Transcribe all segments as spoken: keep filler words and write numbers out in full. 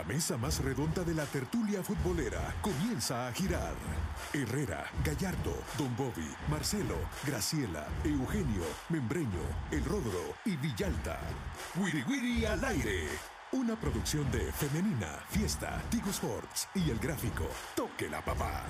La mesa más redonda de la tertulia futbolera comienza a girar. Herrera, Gallardo, Don Bobby, Marcelo, Graciela, Eugenio, Membreño, El Rodro y Villalta. Wiri Wiri al aire. Una producción de Femenina, Fiesta, Tigo Sports y El Gráfico. Toque la papá.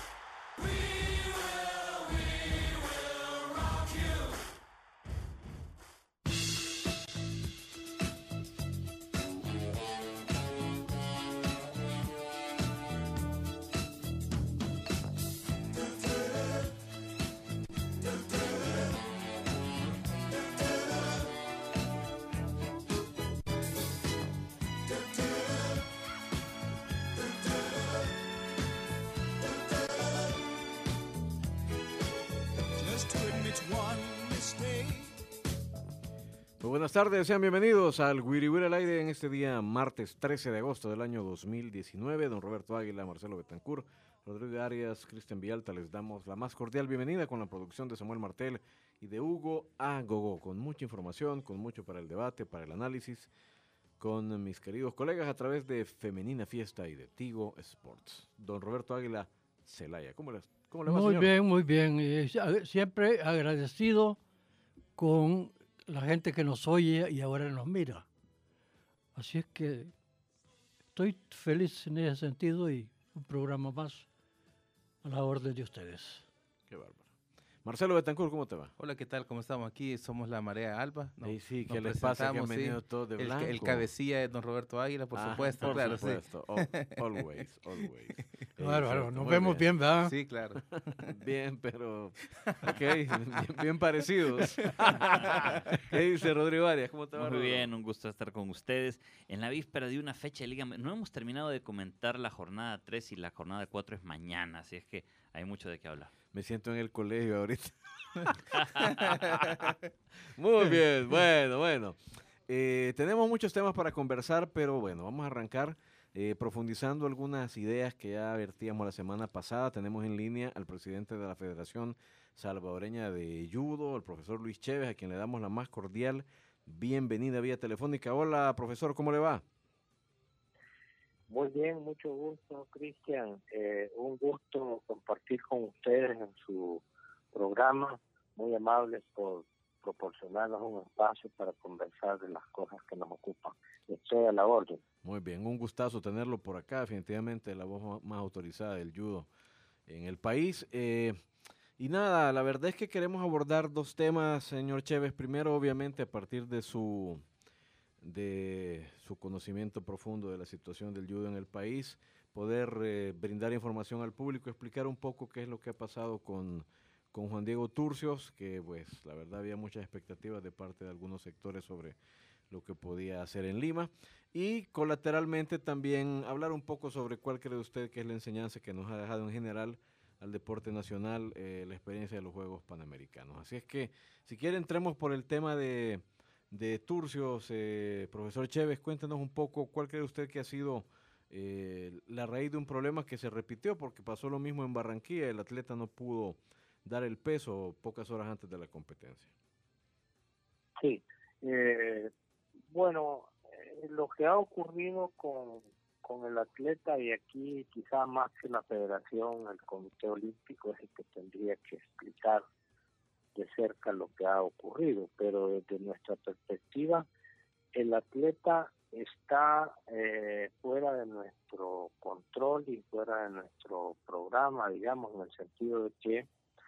Buenas tardes, sean bienvenidos al Wiri Wiri al aire en este día martes trece de agosto del año dos mil diecinueve. Don Roberto Águila, Marcelo Betancur, Rodrigo Arias, Cristian Villalta, les damos la más cordial bienvenida con la producción de Samuel Martel y de Hugo Agogo, con mucha información, con mucho para el debate, para el análisis, con mis queridos colegas a través de Femenina Fiesta y de Tigo Sports. Don Roberto Águila Celaya, ¿cómo le, cómo le va, Muy señor? bien, muy bien. Eh, siempre agradecido con la gente que nos oye y ahora nos mira. Así es que estoy feliz en ese sentido y un programa más a la orden de ustedes. Qué bárbaro. Marcelo Betancur, ¿cómo te va? Hola, ¿qué tal? ¿Cómo estamos aquí? Somos la Marea Alba. No, sí, sí, ¿qué les pasa? Que han venido sí. todos de el, blanco. El cabecilla es don Roberto Águila, por ah, supuesto. Por claro, supuesto, sí. oh, always, always. Claro, claro, nos vemos bien, bien, ¿verdad? Sí, claro. Bien, pero, ok, bien, bien parecidos. ¿Qué dice Rodrigo Arias? ¿Cómo te va? Muy bien, un gusto estar con ustedes. En la víspera de una fecha de Liga, no hemos terminado de comentar la jornada tres y la jornada cuatro es mañana, así es que hay mucho de qué hablar. Me siento en el colegio ahorita. Muy bien, bueno, bueno. Eh, tenemos muchos temas para conversar, pero bueno, vamos a arrancar eh, profundizando algunas ideas que ya vertíamos la semana pasada. Tenemos en línea al presidente de la Federación Salvadoreña de Judo, el profesor Luis Chévez, a quien le damos la más cordial bienvenida vía telefónica. Hola, profesor, ¿cómo le va? Muy bien, mucho gusto, Cristian. Eh, un gusto compartir con ustedes en su programa. Muy amables por proporcionarnos un espacio para conversar de las cosas que nos ocupan. Estoy a la orden. Muy bien, un gustazo tenerlo por acá, definitivamente la voz más autorizada del judo en el país. Eh, y nada, la verdad es que queremos abordar dos temas, señor Chévez. Primero, obviamente, a partir de su... de su conocimiento profundo de la situación del judo en el país, poder eh, brindar información al público, explicar un poco qué es lo que ha pasado con, con Juan Diego Turcios, que pues la verdad había muchas expectativas de parte de algunos sectores sobre lo que podía hacer en Lima, y colateralmente también hablar un poco sobre cuál cree usted que es la enseñanza que nos ha dejado en general al deporte nacional eh, la experiencia de los Juegos Panamericanos. Así es que, si quiere, entremos por el tema de de Turcios. Eh, profesor Chévez, cuéntenos un poco cuál cree usted que ha sido eh, la raíz de un problema que se repitió, porque pasó lo mismo en Barranquilla, el atleta no pudo dar el peso pocas horas antes de la competencia. Sí, eh, bueno, eh, lo que ha ocurrido con, con el atleta, y aquí quizá más que la federación, el Comité Olímpico es el que tendría que explicar de cerca lo que ha ocurrido, pero desde nuestra perspectiva el atleta está eh, fuera de nuestro control y fuera de nuestro programa, digamos, en el sentido de que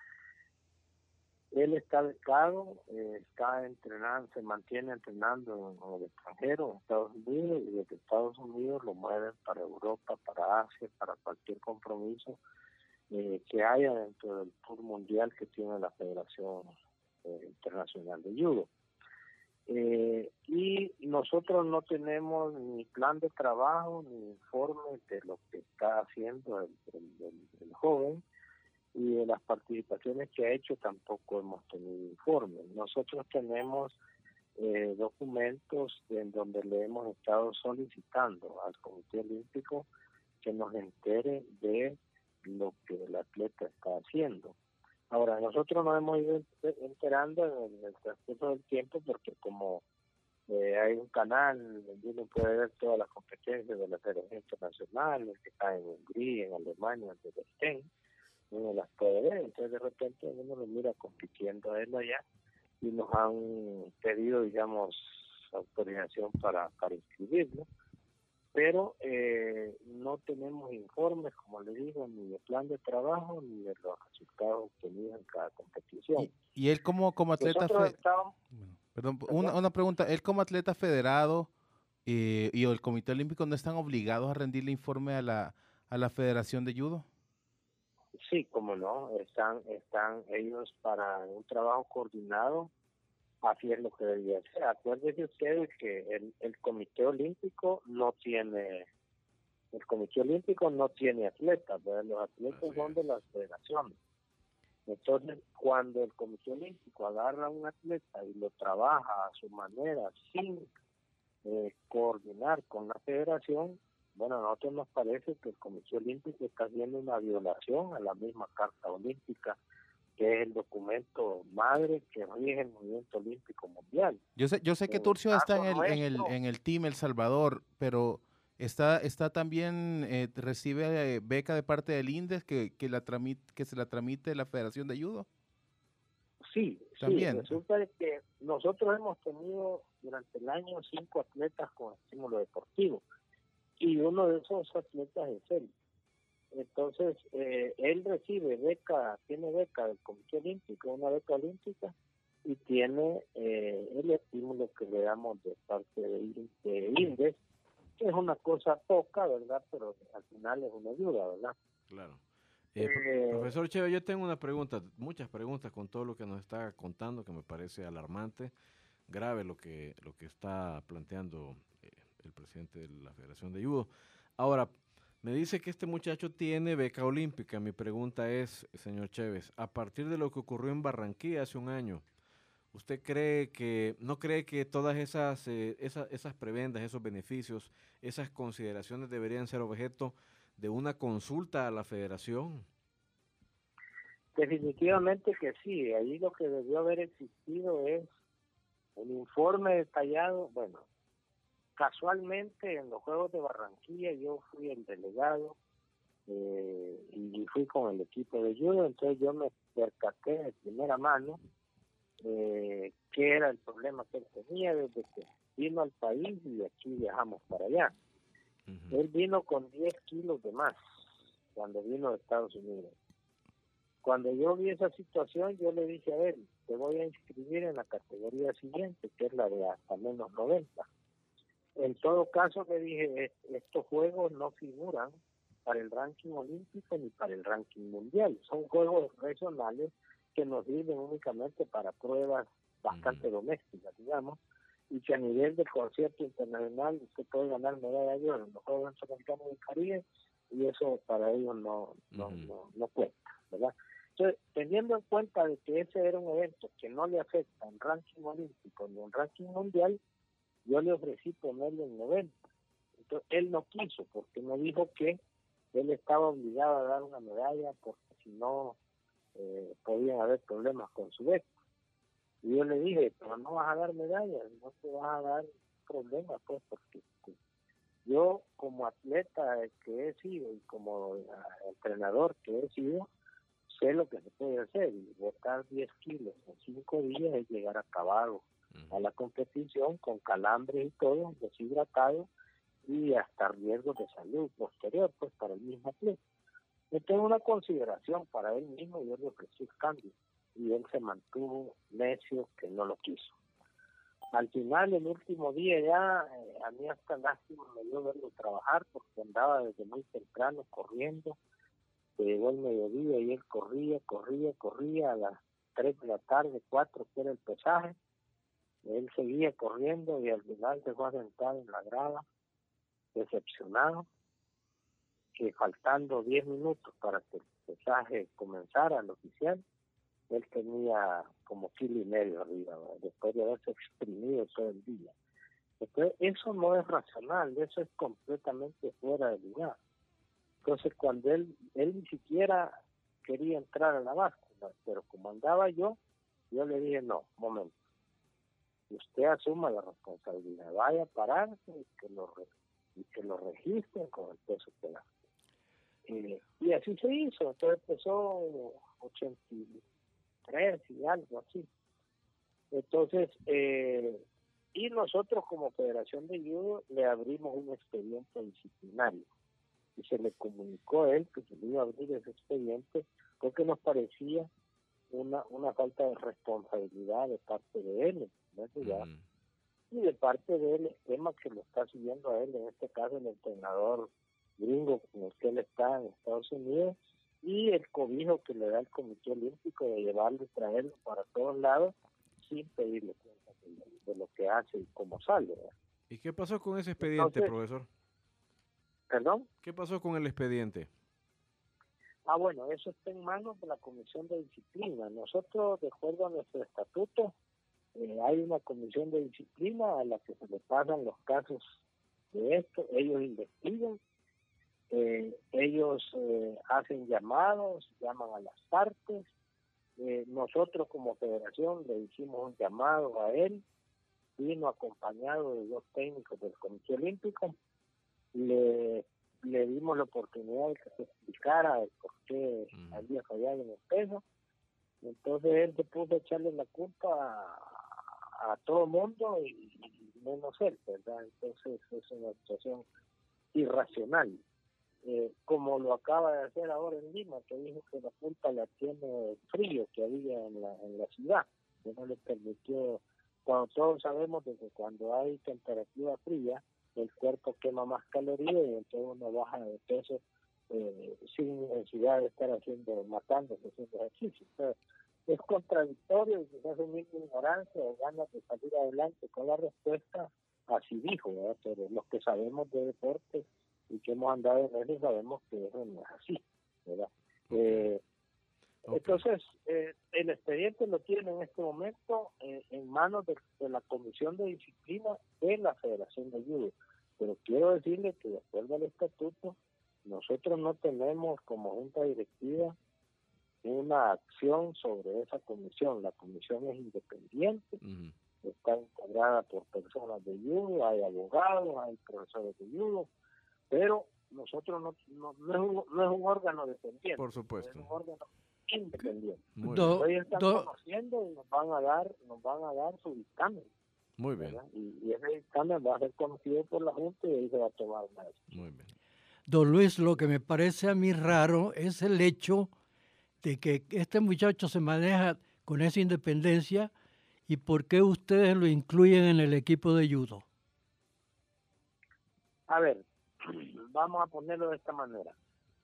él está becado, eh, está entrenando, se mantiene entrenando en, en el extranjero, en Estados Unidos, y desde Estados Unidos lo mueven para Europa, para Asia, para cualquier compromiso Eh, que haya dentro del tour mundial que tiene la Federación eh, Internacional de Judo. Eh, y nosotros no tenemos ni plan de trabajo ni informe de lo que está haciendo el, el, el, el joven, y de las participaciones que ha hecho tampoco hemos tenido informe. Nosotros tenemos eh, documentos en donde le hemos estado solicitando al Comité Olímpico que nos entere de lo que el atleta está haciendo. Ahora, nosotros nos hemos ido enterando en el transcurso del tiempo porque como Eh, hay un canal donde uno puede ver todas las competencias de la Federación Internacional, que está en Hungría, en Alemania, donde estén, uno las puede ver. Entonces de repente uno lo mira compitiendo a él allá y nos han pedido, digamos, autorización para, para inscribirlo, pero eh, no tenemos informes, como le digo, ni de plan de trabajo ni de los resultados obtenidos en cada competición. Y, y él como, como atleta... Nosotros Fe... estamos... bueno, perdón, una, una pregunta. Él como atleta federado eh, y el Comité Olímpico no están obligados a rendirle informe a la, a la Federación de Judo. Sí, como no, están, están ellos para un trabajo coordinado, así es lo que debería ser. Acuérdense ustedes que el, el Comité Olímpico no tiene, el Comité Olímpico no tiene atletas, ¿verdad? Los atletas Así son es. de las federaciones. Entonces, cuando el Comité Olímpico agarra a un atleta y lo trabaja a su manera, sin eh, coordinar con la federación, bueno, a nosotros nos parece que el Comité Olímpico está haciendo una violación a la misma Carta Olímpica, que es el documento madre que rige el movimiento olímpico mundial. Yo sé, yo sé que En el Turcio está en caso el, en el, nuestro, en el Team El Salvador, pero está, está también, eh, recibe eh, beca de parte del INDES que, que, la tramite, que se la tramite la Federación de Judo. sí, También. sí, resulta de que nosotros hemos tenido durante el año cinco atletas con estímulo deportivo, y uno de esos atletas es él. Entonces, eh, él recibe beca, tiene beca del Comité Olímpico, una beca olímpica, y tiene eh, el estímulo que le damos de parte de, de INDES, que es una cosa poca, ¿verdad? Pero al final es una ayuda, ¿verdad? Claro. Eh, Eh, profesor Cheve, yo tengo una pregunta, muchas preguntas con todo lo que nos está contando, que me parece alarmante, grave lo que, lo que está planteando eh, el presidente de la Federación de Judo. Ahora, me dice que este muchacho tiene beca olímpica. Mi pregunta es, señor Chévez, a partir de lo que ocurrió en Barranquilla hace un año, ¿usted cree que, no cree que todas esas, eh, esas, esas prebendas, esos beneficios, esas consideraciones deberían ser objeto de una consulta a la federación? definitivamente que sí, ahí lo que debió haber existido es un informe detallado. Bueno, casualmente en los Juegos de Barranquilla yo fui el delegado eh, y fui con el equipo de judo, entonces yo me percaté de primera mano eh, qué era el problema que él tenía desde que vino al país, y aquí viajamos para allá. Uh-huh. Él vino con diez kilos de más cuando vino de Estados Unidos. Cuando yo vi esa situación, yo le dije a él, te voy a inscribir en la categoría siguiente, que es la de hasta menos noventa. En todo caso, le dije, estos juegos no figuran para el ranking olímpico ni para el ranking mundial. Son juegos regionales que nos sirven únicamente para pruebas bastante uh-huh. domésticas, digamos, y que a nivel del concierto internacional usted puede ganar medalla de oro en los Juegos Centroamericanos del Caribe, y eso para ellos no, no, uh-huh. no, no cuenta, ¿verdad? Entonces, teniendo en cuenta de que ese era un evento que no le afecta en ranking olímpico ni en ranking mundial, yo le ofrecí ponerlo en noventa. Entonces, él no quiso, porque me dijo que él estaba obligado a dar una medalla, porque si no, eh, podían haber problemas con su beca. Y yo le dije, pero no vas a dar medallas, no te vas a dar problemas, pues, porque pues, yo como atleta que he sido y como uh, entrenador que he sido, sé lo que se puede hacer, y botar diez kilos en cinco días es llegar acabado a la competición con calambre y todo, deshidratado y hasta riesgos de salud posterior, pues, para el mismo atleta. Esta es una consideración para él mismo, y yo le ofrecí el cambio, y él se mantuvo necio que no lo quiso. Al final, el último día ya, eh, a mí hasta lástima me dio verlo trabajar, porque andaba desde muy temprano corriendo. Llegó el mediodía y él corría, corría, corría a las tres de la tarde, cuatro, que era el pesaje. Él seguía corriendo y al final se fue a sentar en la grada, decepcionado, que faltando diez minutos para que el pesaje comenzara, el oficial, él tenía como kilo y medio arriba, ¿verdad? Después de haberse exprimido todo el día. Entonces, eso no es racional, eso es completamente fuera de lugar. Entonces, cuando él, él ni siquiera quería entrar a la báscula, pero como andaba yo, yo le dije, no, momento. usted asuma la responsabilidad, vaya a pararse y que lo, re, y que lo registren con el peso que da. Eh, y así se hizo, entonces empezó ochenta y tres y algo así. Entonces, eh, y nosotros como Federación de Judo le abrimos un expediente disciplinario y se le comunicó a él que se le iba a abrir ese expediente porque nos parecía una una falta de responsabilidad de parte de él, ¿no? Ya, mm. y de parte del esquema que lo está siguiendo a él, en este caso el entrenador gringo con el que él está en Estados Unidos, y el cobijo que le da el Comité Olímpico de llevarlo y traerlo para todos lados sin pedirle cuenta de, de lo que hace y cómo sale, ¿verdad? ¿Y qué pasó con ese expediente, Entonces, profesor? ¿Perdón? ¿Qué pasó con el expediente? Ah, bueno, eso está en manos de la Comisión de Disciplina. Nosotros, de acuerdo a nuestro estatuto, eh, hay una Comisión de Disciplina a la que se le pasan los casos de esto. Ellos investigan, eh, ellos eh, hacen llamados, llaman a las partes. Eh, nosotros como federación le hicimos un llamado a él, vino acompañado de dos técnicos del Comité Olímpico, le le dimos la oportunidad de que se explicara el por qué mm. había fallado en el peso. Entonces él se puso a echarle la culpa a, a todo el mundo y, y menos él, ¿verdad? Entonces es una situación irracional. Eh, como lo acaba de hacer ahora en Lima, que dijo que la culpa la tiene el frío que había en la, en la ciudad, que no le permitió, cuando todos sabemos de que cuando hay temperatura fría, el cuerpo quema más calorías y entonces uno baja de peso eh, sin necesidad de estar haciendo, matándose, haciendo ejercicio. Entonces, es contradictorio y quizás un mismo ignorancia o ganas de salir adelante con la respuesta, así dijo, ¿verdad? Pero los que sabemos de deporte y que hemos andado en eso sabemos que eso no es así, ¿verdad? Okay. Eh, okay. Entonces, eh, el expediente lo tiene en este momento eh, en manos de, de la Comisión de Disciplina de la Federación de Judo. Pero quiero decirle que de acuerdo al estatuto, nosotros no tenemos como junta directiva una acción sobre esa comisión. La comisión es independiente, uh-huh. está integrada por personas de judo, hay abogados, hay profesores de judo, pero nosotros no, no, no, es, un, no es un órgano dependiente. Por supuesto. Es un órgano independiente. Do, Ellos están do, conociendo y nos van a dar, nos van a dar su dictamen. Muy bien. Y, y ese dictamen va a ser conocido por la Junta y ahí se va a tomar una decisión. Muy bien. Don Luis, lo que me parece a mí raro es el hecho de que este muchacho se maneja con esa independencia y por qué ustedes lo incluyen en el equipo de judo. A ver, vamos a ponerlo de esta manera.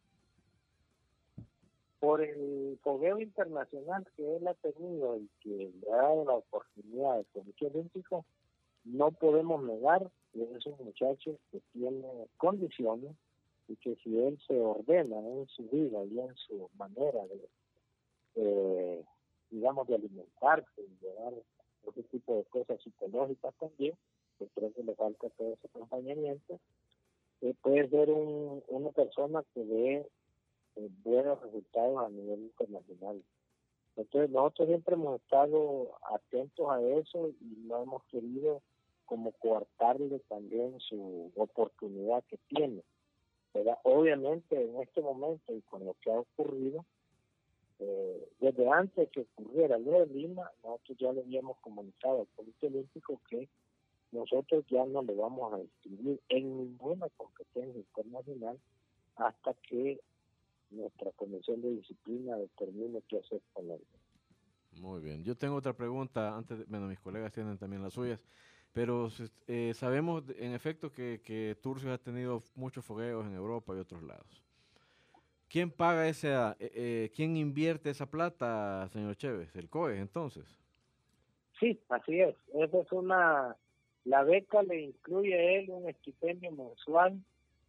Por el fogueo internacional que él ha tenido y que le ha dado la oportunidad del Comité Olímpico, no podemos negar que es un muchacho que tiene condiciones y que si él se ordena en su vida y en su manera de, eh, digamos, de alimentarse y de dar ese tipo de cosas psicológicas también, que creo que le falta todo ese acompañamiento, eh, puede ser un, una persona que dé eh, buenos resultados a nivel internacional. Entonces nosotros siempre hemos estado atentos a eso y no hemos querido como coartarle también su oportunidad que tiene. Pero obviamente en este momento y con lo que ha ocurrido, eh, desde antes que ocurriera lo de Lima, nosotros ya le habíamos comunicado al Comité Olímpico que nosotros ya no le vamos a inscribir en ninguna competencia internacional hasta que nuestra Comisión de Disciplina determine qué hacer con él. Muy bien. Yo tengo otra pregunta, antes de, bueno, mis colegas tienen también las suyas, pero eh, sabemos en efecto que, que Turcios ha tenido muchos fogueos en Europa y otros lados. ¿Quién paga esa, eh, eh, quién invierte esa plata, señor Chévez? ¿El C O E, entonces? Sí, así es. Esa es una, la beca le incluye a él un estipendio mensual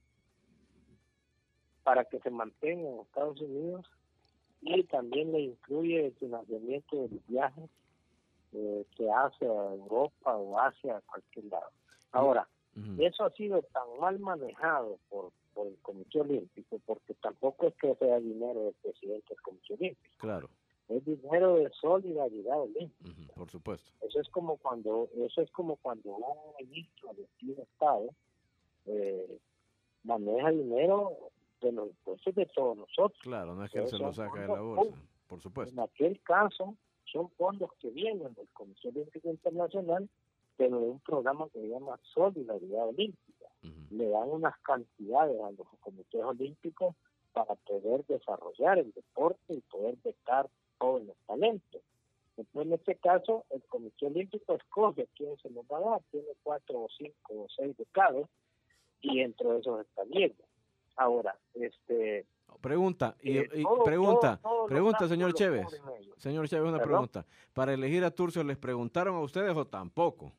para que se mantenga en Estados Unidos y también le incluye el financiamiento del viaje eh, que hace a Europa o hacia cualquier lado. Ahora, uh-huh. eso ha sido tan mal manejado por, por el Comité Olímpico, porque tampoco es que sea dinero del presidente del Comité Olímpico. Claro. es dinero de solidaridad olímpica. Uh-huh, por supuesto. Eso es como cuando, eso es como cuando un ministro de un estado eh, maneja dinero de los impuestos de todos nosotros. Claro, no es que él se lo saca de la fondos, bolsa, por supuesto. En aquel caso, son fondos que vienen del Comité Olímpico Internacional, pero de un programa que se llama Solidaridad Olímpica. Uh-huh. Le dan unas cantidades a los comités olímpicos para poder desarrollar el deporte y poder becar jóvenes talentos. Entonces, en este caso, el Comité Olímpico escoge quién se nos va a dar. Tiene cuatro o cinco o seis becados y entre esos está Diego. Ahora, este... Pregunta, y, eh, y todo, pregunta, todo, todo pregunta, señor Chévez. ellos. Señor Chévez, una ¿Perdón? pregunta. ¿Para elegir a Turcio les preguntaron a ustedes o tampoco?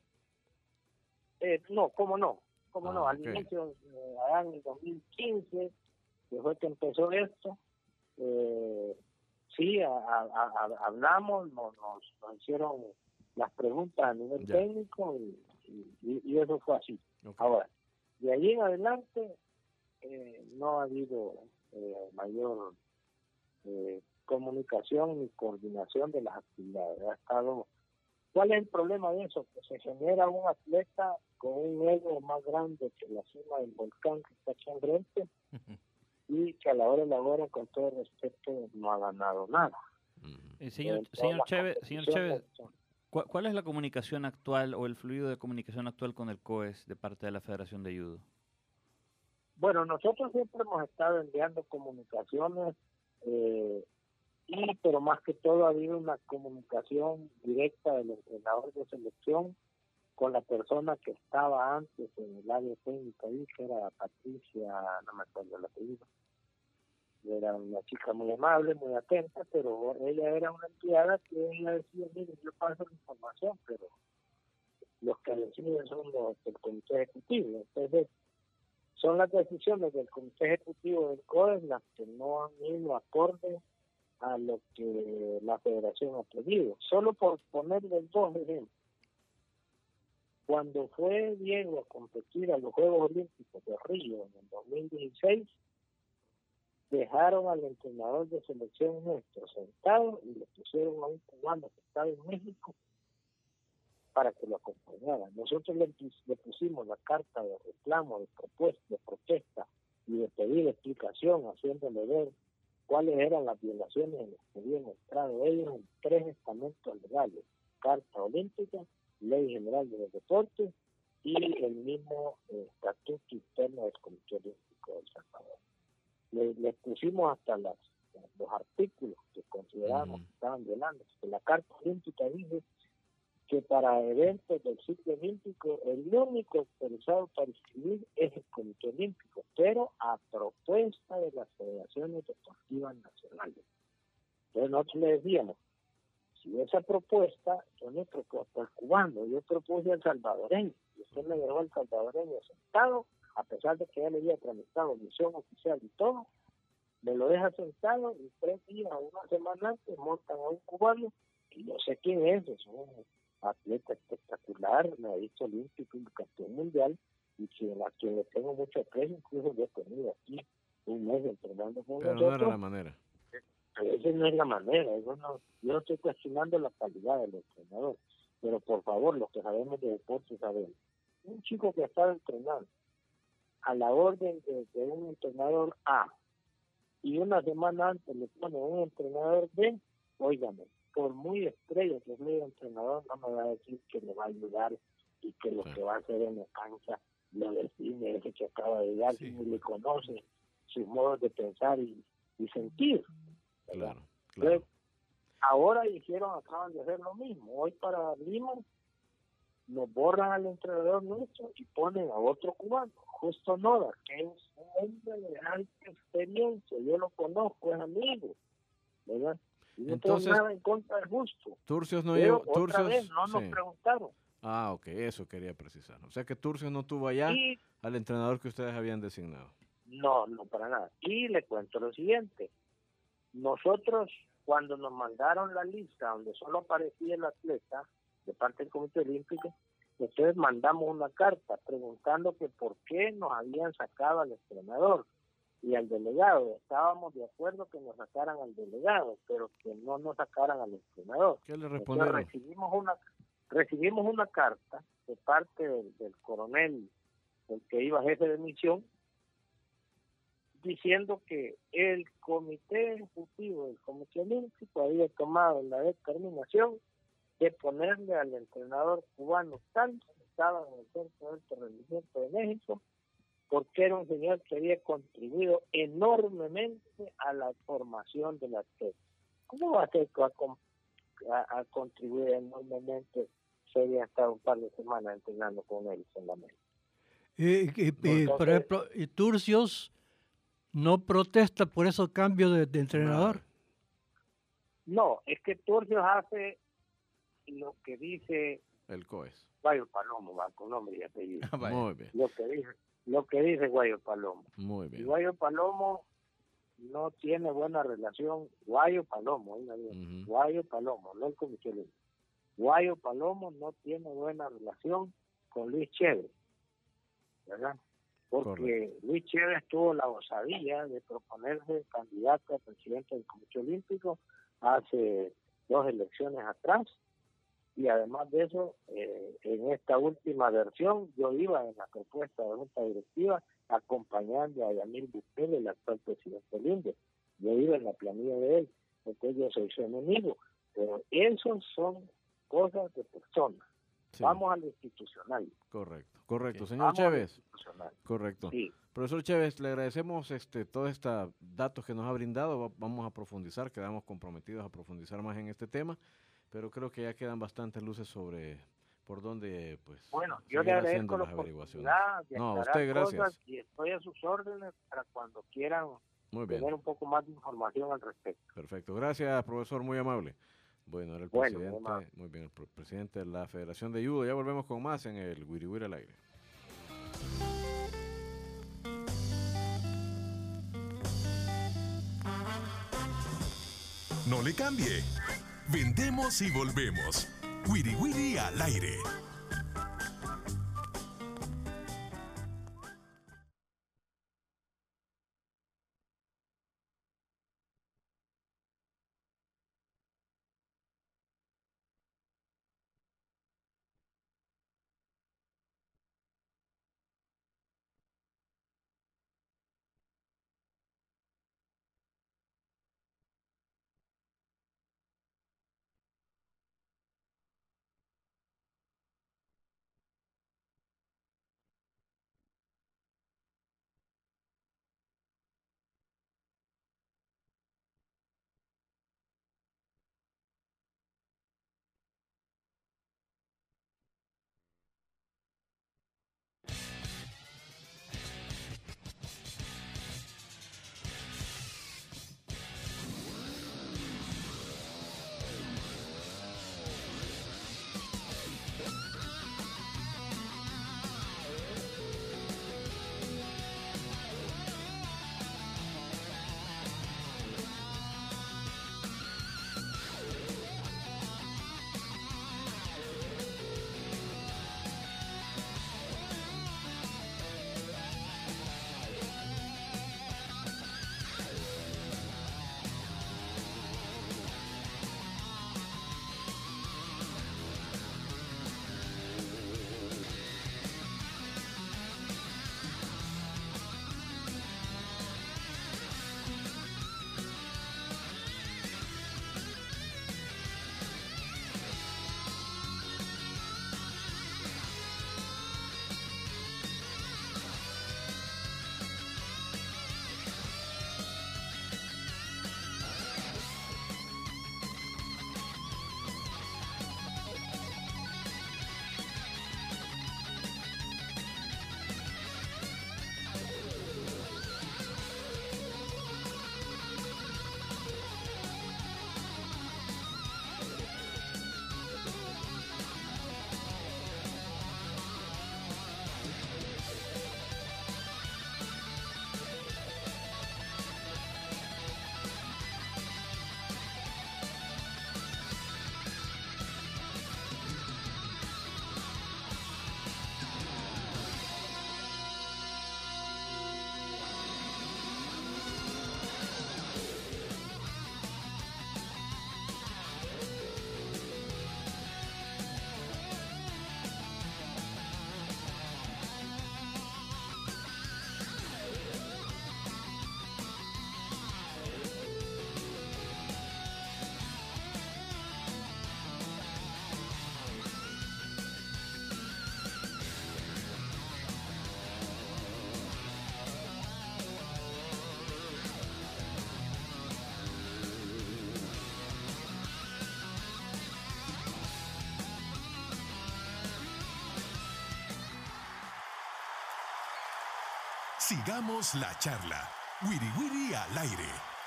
Eh, no, ¿cómo no? ¿Cómo Ah, no? Al okay. inicio, eh, allá en el dos mil quince, que fue que empezó esto, eh, sí, a, a, a, hablamos, nos, nos, nos hicieron las preguntas a nivel Ya. técnico y, y, y eso fue así. Okay. Ahora, de ahí en adelante eh, no ha habido eh, mayor eh, comunicación ni coordinación de las actividades. Ha estado... ¿Cuál es el problema de eso? Que se genera un atleta con un ego más grande que la cima del volcán que está aquí enfrente y que a la hora de la hora, con todo respeto, no ha ganado nada. Eh, señor En todas señor las Chévez, señor competiciones Chévez, son- ¿cuál, cuál es la comunicación actual o el fluido de comunicación actual con el COES de parte de la Federación de Judo? Bueno, nosotros siempre hemos estado enviando comunicaciones, eh, y pero más que todo ha habido una comunicación directa del entrenador de selección con la persona que estaba antes en el área técnica ahí, que era Patricia, no me acuerdo el apellido. Era una chica muy amable, muy atenta, pero ella era una empleada que ella decía, mire, yo paso la información, pero los que deciden son los del comité ejecutivo. Entonces, son las decisiones del comité ejecutivo del COES las que no han ido acorde a lo que la federación ha pedido. Solo por ponerle dos ejemplos. Cuando fue Diego a competir a los Juegos Olímpicos de Río en el dos mil dieciséis, dejaron al entrenador de selección nuestro sentado y le pusieron a un cubano que estaba en México para que lo acompañara. Nosotros le, le pusimos la carta de reclamo, de propuesta, de protesta y de pedir explicación, haciéndole ver cuáles eran las violaciones en las que habían entrado ellos en tres estamentos legales: Carta Olímpica, Ley General de los Deportes y el mismo eh, Estatuto Interno del Comité Olímpico de El Salvador. Le, les pusimos hasta las, los artículos que considerábamos uh-huh. que estaban violando. La Carta Olímpica dice que para eventos del ciclo olímpico el único autorizado para inscribir es el Comité Olímpico, pero a propuesta de las federaciones deportivas nacionales. Entonces nosotros le decíamos, si esa propuesta, yo no propuesta al cubano, yo propuse al salvadoreño, y usted me dejó al salvadoreño sentado, a pesar de que ya le había tramitado misión oficial y todo, me lo deja sentado y tres días o una semana antes montan a un cubano, y yo sé quién es, es un atleta espectacular, medallista olímpico y campeón mundial, y que a quien le tengo mucho aprecio, incluso yo he tenido aquí un mes entrenando con Pero nosotros. no era la manera. Esa no es la manera, eso no, yo no estoy cuestionando la calidad del entrenador, pero por favor, los que sabemos de deporte sabemos. Un chico que estaba entrenando a la orden de, de un entrenador A y una semana antes le pone un entrenador B, óigame, por muy estrella que sea el entrenador, no me va a decir que le va a ayudar y que lo sí. que va a hacer en la cancha lo define ese que acaba de llegar, sí. ni le conoce sus modos de pensar y, y sentir. Claro, claro. Entonces, ahora hicieron, acaban de hacer lo mismo. Hoy para Lima nos borran al entrenador nuestro y ponen a otro cubano, Justo Noda, que es un hombre de alta experiencia, yo lo conozco, es amigo, ¿verdad? Y no Entonces, tengo nada en contra de Justo. Turcios no pero llevó, otra Turcios, vez no nos sí. preguntaron. Ah, ok, eso quería precisar. O sea que Turcios no tuvo allá y, al entrenador que ustedes habían designado. No, no para nada. Y le cuento lo siguiente. Nosotros, cuando nos mandaron la lista donde solo aparecía el atleta de parte del Comité Olímpico, entonces mandamos una carta preguntando que por qué nos habían sacado al entrenador. y al delegado. Estábamos de acuerdo que nos sacaran al delegado, pero que no nos sacaran al entrenador. ¿Qué le Entonces respondieron? recibimos una recibimos una carta de parte del, del coronel, el que iba jefe de misión, diciendo que el comité ejecutivo del Comité Olímpico había tomado la determinación de ponerle al entrenador cubano tal que estaba en el Centro de Alto Rendimiento de México, porque era un señor que había contribuido enormemente a la formación del atleta. ¿Cómo va a ser que va a, a, a contribuir enormemente si había estado un par de semanas entrenando con él en la mesa? Y, y- y, por Entonces, ejemplo, y Turcios no protesta por esos cambios de, de entrenador. no, es que Turcios hace lo que dice El COES. Guayo Palomo, va con nombre y apellido. Ah, vaya. Muy bien, Lo que dice, lo que dice Guayo Palomo. muy Y bien. Guayo Palomo no tiene buena relación. Guayo Palomo, oiga bien, Ujú. Guayo Palomo, no el Comité Olímpico. Guayo Palomo no tiene buena relación con Luis Chévez, ¿verdad? Porque Correcto. Luis Chévez tuvo la osadía de proponerse candidato a presidente del Comité Olímpico hace dos elecciones atrás, y además de eso, eh, en esta última versión, yo iba en la propuesta de junta directiva acompañando a Yamil Bukele, el actual presidente del INDE. Yo iba en la planilla de él, entonces yo soy su enemigo. Pero esos son cosas de personas. Sí, Vamos a lo institucional. correcto, correcto. Ok. Señor Vamos a lo Chévez, institucional. correcto. Sí. Profesor Chévez, le agradecemos este, todos estos datos que nos ha brindado. Va- Vamos a profundizar, quedamos comprometidos a profundizar más en este tema, pero creo que ya quedan bastantes luces sobre por dónde pues Bueno, yo le seguir agradezco haciendo la las averiguaciones. oportunidad de No, a aclarar usted cosas gracias. y estoy a sus órdenes para cuando quieran Muy bien, tener un poco más de información al respecto. perfecto. Gracias, profesor, muy amable. Bueno, era el Bueno, muy presidente, amable. muy bien, el pro- presidente de la Federación de Judo. Ya volvemos con más en el Wiri Wiri al aire. No le cambie. Vendemos y volvemos. Wiri Wiri al aire. Sigamos la charla. Wiri Wiri al aire.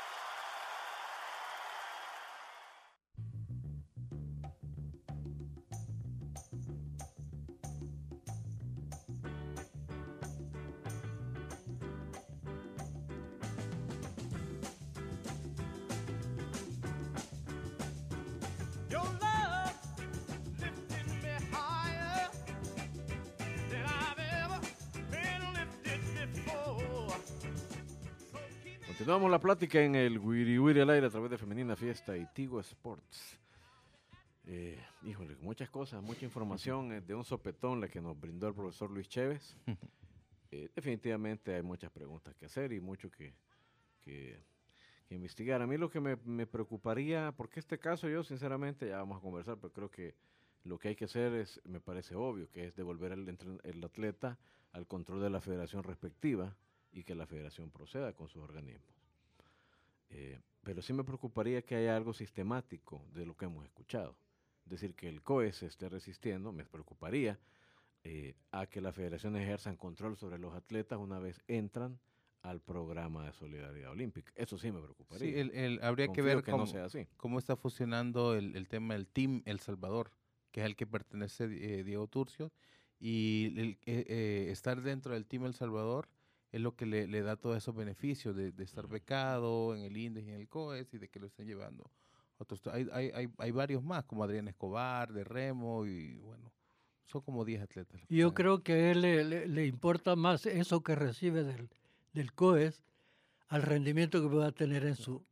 Continuamos la plática en el Wiri Wiri al aire a través de Femenina Fiesta y Tigo Sports. Eh, híjole, muchas cosas, mucha información eh, de un sopetón la que nos brindó el profesor Luis Chévez. Eh, definitivamente hay muchas preguntas que hacer y mucho que, que, que investigar. A mí lo que me, me preocuparía, porque este caso yo sinceramente, ya vamos a conversar, pero creo que lo que hay que hacer es, me parece obvio, que es devolver el, entren- el atleta al control de la federación respectiva y que la federación proceda con sus organismos. Eh, pero sí me preocuparía que haya algo sistemático de lo que hemos escuchado. Es decir, que el C O E se esté resistiendo, me preocuparía eh, a que las federaciones ejerzan control sobre los atletas una vez entran al programa de solidaridad olímpica. Eso sí me preocuparía. Sí, el, el- habría que Confío ver que cómo, no sea así. cómo está funcionando el, el tema del Team El Salvador, que es al que pertenece eh, Diego Turcio, y el, eh, eh, estar dentro del Team El Salvador es lo que le, le da todos esos beneficios de, de estar becado en el INDES y en el C O E S y de que lo estén llevando otros. Hay, hay, hay, hay varios más, como Adrián Escobar, de remo, y bueno, son como diez atletas. los que Y yo están. creo que a él le, le- le importa más eso que recibe del, del C O E S al rendimiento que pueda tener en su,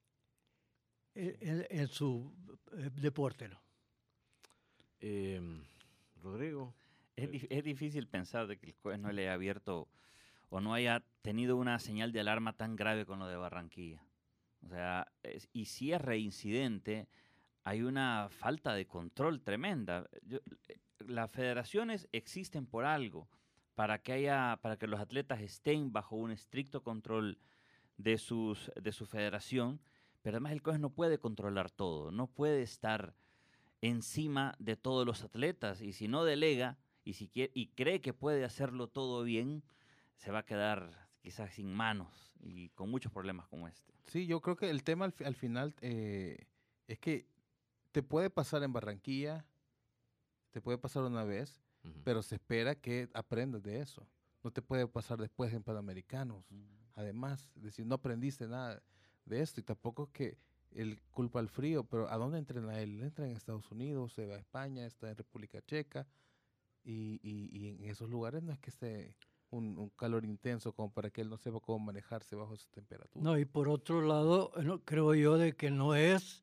en, en- en su eh, deporte, ¿no? Eh, Rodrigo. Es, dif- es difícil pensar de que el C O E S no le haya abierto o no haya tenido una señal de alarma tan grave con lo de Barranquilla. O sea, es- y si es reincidente, hay una falta de control tremenda. Yo- eh, las federaciones existen por algo, para que haya, para que los atletas estén bajo un estricto control de sus, de su federación, pero además el C O E S no puede controlar todo, no puede estar encima de todos los atletas, y si no delega y si quiere, y cree que puede hacerlo todo bien, se va a quedar quizás sin manos y con muchos problemas como este. Sí, yo creo que el tema al, fi- al final eh, es que te puede pasar en Barranquilla, te puede pasar una vez, Ujú. pero se espera que aprendas de eso. No te puede pasar después en Panamericanos. Además, es decir, no aprendiste nada de esto y tampoco es que él culpa al frío, pero ¿a dónde entrena él? Él entra en Estados Unidos, se va a España, está en República Checa y, y- y en esos lugares no es que esté un, un calor intenso como para que él no sepa cómo manejarse bajo esa temperatura. No, y por otro lado, eh, no- creo yo de que no es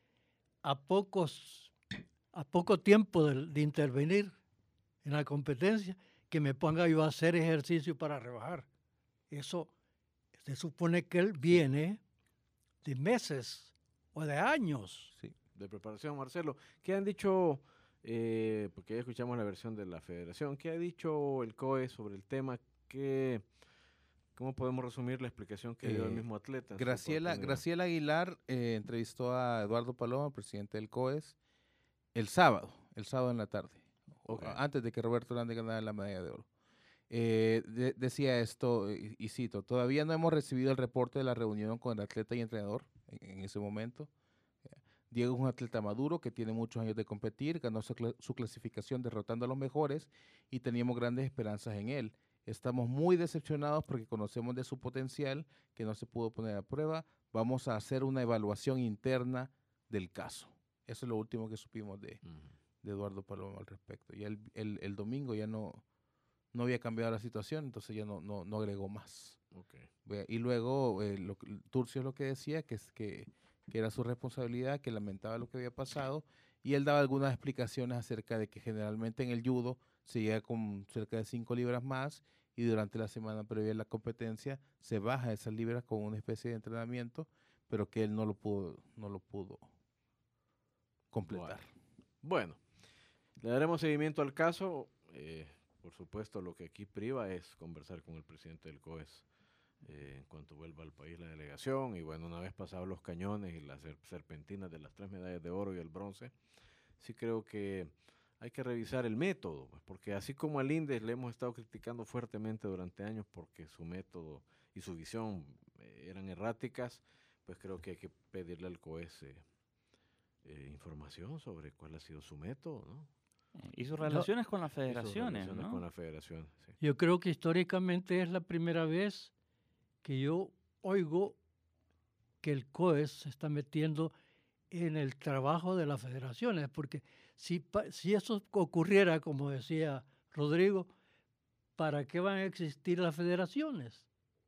a pocos, a poco tiempo de, de intervenir en la competencia que me ponga yo a hacer ejercicio para rebajar. Eso se supone que él viene de meses o de años. Sí. De preparación, Marcelo. ¿Qué han dicho, eh, porque ya escuchamos la versión de la federación, qué ha dicho el C O E S sobre el tema? ¿Qué, ¿Cómo podemos resumir la explicación que dio el Eh, mismo atleta? en su Graciela, oportunidad? Graciela Aguilar eh, entrevistó a Eduardo Paloma, presidente del C O E S, el sábado, el sábado en la tarde, o- Ok. antes de que Roberto Grande ganara la medalla de oro. Eh, de- decía esto, y, y cito, todavía no hemos recibido el reporte de la reunión con el atleta y entrenador en, en ese momento. Diego es un atleta maduro que tiene muchos años de competir, ganó su, cla- su clasificación derrotando a los mejores y teníamos grandes esperanzas en él. Estamos muy decepcionados porque conocemos de su potencial que no se pudo poner a prueba. Vamos a hacer una evaluación interna del caso. Eso es lo último que supimos de, Ujú. de Eduardo Paloma al respecto. Ya el, el- el domingo ya no, no había cambiado la situación, entonces ya no, no, no agregó más. Ok. Ve- Y luego eh, lo que- Turcio es lo que decía, que, es que, que era su responsabilidad, que lamentaba lo que había pasado, y él daba algunas explicaciones acerca de que generalmente en el judo se llega con cerca de cinco libras más, y durante la semana previa a la competencia se baja esas libras con una especie de entrenamiento, pero que él no lo pudo, no lo pudo completar. Bueno, le daremos seguimiento al caso. eh, por supuesto, lo que aquí priva es conversar con el presidente del C O E S eh, en cuanto vuelva al país la delegación. Y bueno, una vez pasados los cañones y las ser- serpentinas de las tres medallas de oro y el bronce, sí creo que hay que revisar el método, pues, porque así como al INDES le hemos estado criticando fuertemente durante años porque su método y su visión eh, eran erráticas, pues creo que hay que pedirle al COES eh, eh, información sobre cuál ha sido su método, ¿no? Y sus relaciones con las Y sus federaciones, relaciones ¿no? con la federación, sí. Yo creo que históricamente es la primera vez que yo oigo que el COES se está metiendo en el trabajo de las federaciones, porque si, pa- si eso ocurriera, como decía Rodrigo, ¿para qué van a existir las federaciones?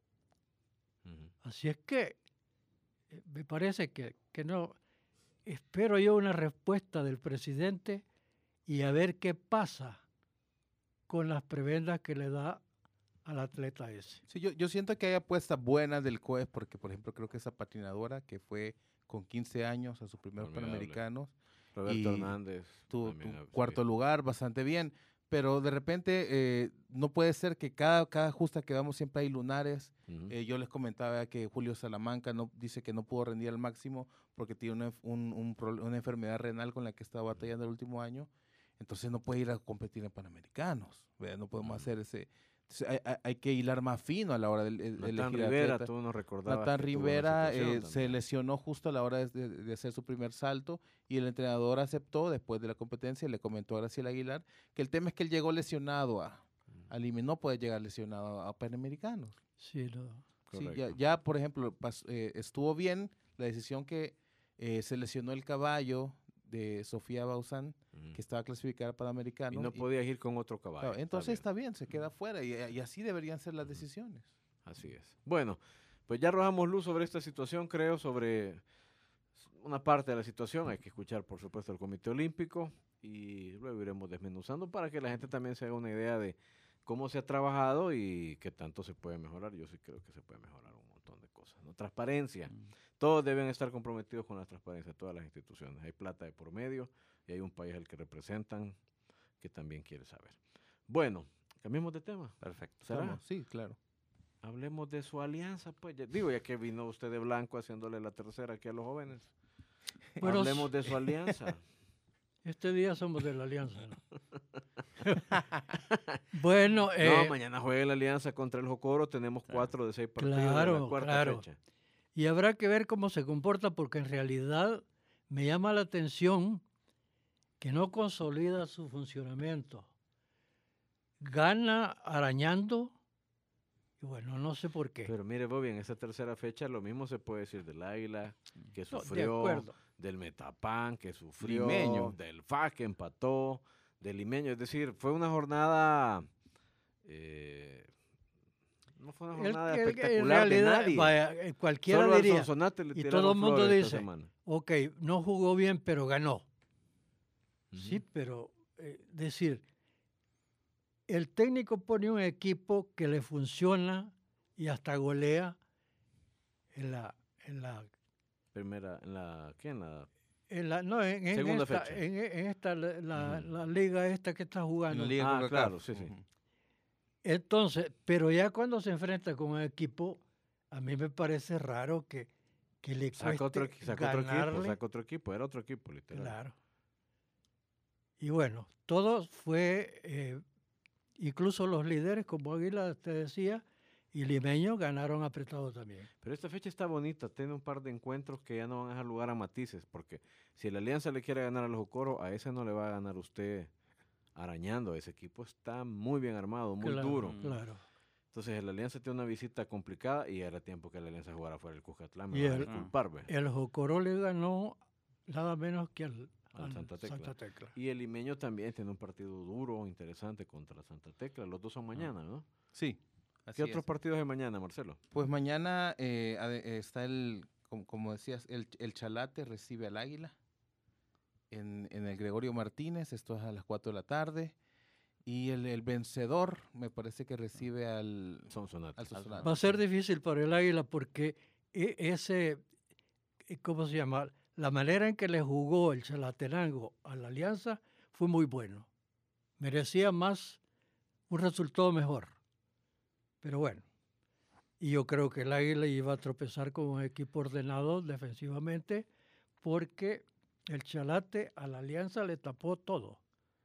Ujú. Así es que eh, me parece que, que no. Espero yo una respuesta del presidente y a ver qué pasa con las prebendas que le da al atleta ese. Sí, yo, yo siento que hay apuestas buenas del COES porque, por ejemplo, creo que esa patinadora que fue con quince años a sus primeros Formidable. Panamericanos, Roberto y Hernández. tu, también, tu ah, sí. cuarto lugar, bastante bien, pero de repente eh, no puede ser que cada, cada justa que vamos siempre hay lunares. Ujú. Eh, yo les comentaba que Julio Salamanca no, dice que no pudo rendir al máximo porque tiene una, enf- un- un pro- una enfermedad renal con la que estaba batallando el último año, entonces no puede ir a competir en Panamericanos, ¿verdad? No podemos Ujú. hacer ese... entonces hay, hay- hay que hilar más fino a la hora de, de Natán elegir Rivera, atleta. tú nos recordabas. Natán que tuvo una Rivera situación eh, se también. lesionó justo a la hora de, de- de hacer su primer salto y el entrenador aceptó después de la competencia y le comentó a Graciela Aguilar que el tema es que él llegó lesionado a, a Lima y no puede llegar lesionado a, a Panamericanos. Sí, no. Sí, ya, Correcto. ya, por ejemplo, pas- eh, estuvo bien la decisión que eh, se lesionó el caballo de Sofía Bauzán, Ujú. que estaba clasificada para Y Panamericanos. no y- podías ir con otro caballo. claro, entonces está está bien, se queda fuera y, y así deberían ser las Ujú. decisiones. bien. Así es. Bueno, pues ya arrojamos luz sobre esta situación, creo, sobre una parte de la situación. Hay que escuchar, por supuesto, al Comité Olímpico y luego iremos desmenuzando para que la gente también se haga una idea de cómo se ha trabajado y qué tanto se puede mejorar. Yo sí creo que se puede mejorar un montón de cosas, ¿no? Transparencia. Mm. Todos deben estar comprometidos con la transparencia, todas las instituciones. Hay plata de por medio y hay un país al que representan que también quiere saber. Bueno, cambiemos de tema. Perfecto. ¿Será? Estamos- Sí, claro. Hablemos de su alianza, pues. Ya- digo, ya que vino usted de blanco haciéndole la tercera aquí a los jóvenes. Bueno, Hablemos de su alianza. este día somos de la Alianza, ¿no? Bueno, eh, no, mañana juega la alianza contra el Jocoro. Tenemos Claro. cuatro de seis partidos de Claro, la cuarta claro. fecha. y habrá que ver cómo se comporta, porque en realidad me llama la atención que no consolida su funcionamiento. Gana arañando, y bueno, no sé por qué. Pero mire, Bobby, en esa tercera fecha lo mismo se puede decir del Águila, que No, de sufrió, acuerdo. del Metapan, que sufrió, Limeño. del F A C, que empató, del Limeño. Es decir, fue una jornada... eh, no fue una El- jornada el- en espectacular de realidad, nadie. vaya, eh, cualquiera Solo al diría, Sonsonate le y tiraron todo el mundo flores esta dice, semana. ok, no jugó bien, pero ganó. Sí, Ujú. pero eh, decir, el técnico pone un equipo que le funciona y hasta golea en la, en la, Primera, en la, ¿qué? En la, en la no, en, en Segunda esta, fecha. en, en esta la, la- Ujú. la liga esta que está En jugando. la Liga Ah, CONCACAF. claro, sí, sí. Ujú. Entonces, pero ya cuando se enfrenta con un equipo, a mí me parece raro que, que le saca cueste otro, equi- saca otro equipo, ganarle. saca otro equipo, era otro equipo, literal. Claro. Y bueno, todo fue, eh, incluso los líderes, como Águila te decía, y Limeño ganaron apretado también. Pero esta fecha está bonita, tiene un par de encuentros que ya no van a dejar lugar a matices, porque si la Alianza le quiere ganar a los Jocoro, a ese no le va a ganar usted arañando. Ese equipo está muy bien armado, muy Claro, duro. Claro. Entonces la Alianza tiene una visita complicada y era tiempo que la Alianza jugara fuera del Cuscatlán. Me Y van a el- disculpar, ve. El Jocoro le ganó nada menos que al, Al al Santa Tecla. Santa Tecla. Y el Limeño también tiene un partido duro, interesante contra Santa Tecla. Los dos son mañana, ¿no? Sí. ¿Qué así otros es. partidos hay mañana, Marcelo? Pues mañana eh, ade- eh, está el, como, como decías, el, el Chalate recibe al Águila en, en el Gregorio Martínez, esto es a las cuatro de la tarde. Y el, el vencedor me parece que recibe al, Sonsonate. al Sonsonate. Va a ser difícil para el Águila porque e- ese, eh, ¿cómo se llama? La manera en que le jugó el Chalatenango a la Alianza fue muy bueno. Merecía más, un resultado mejor. Pero bueno, y yo creo que el Águila iba a tropezar con un equipo ordenado defensivamente porque el Chalate a la Alianza le tapó todo.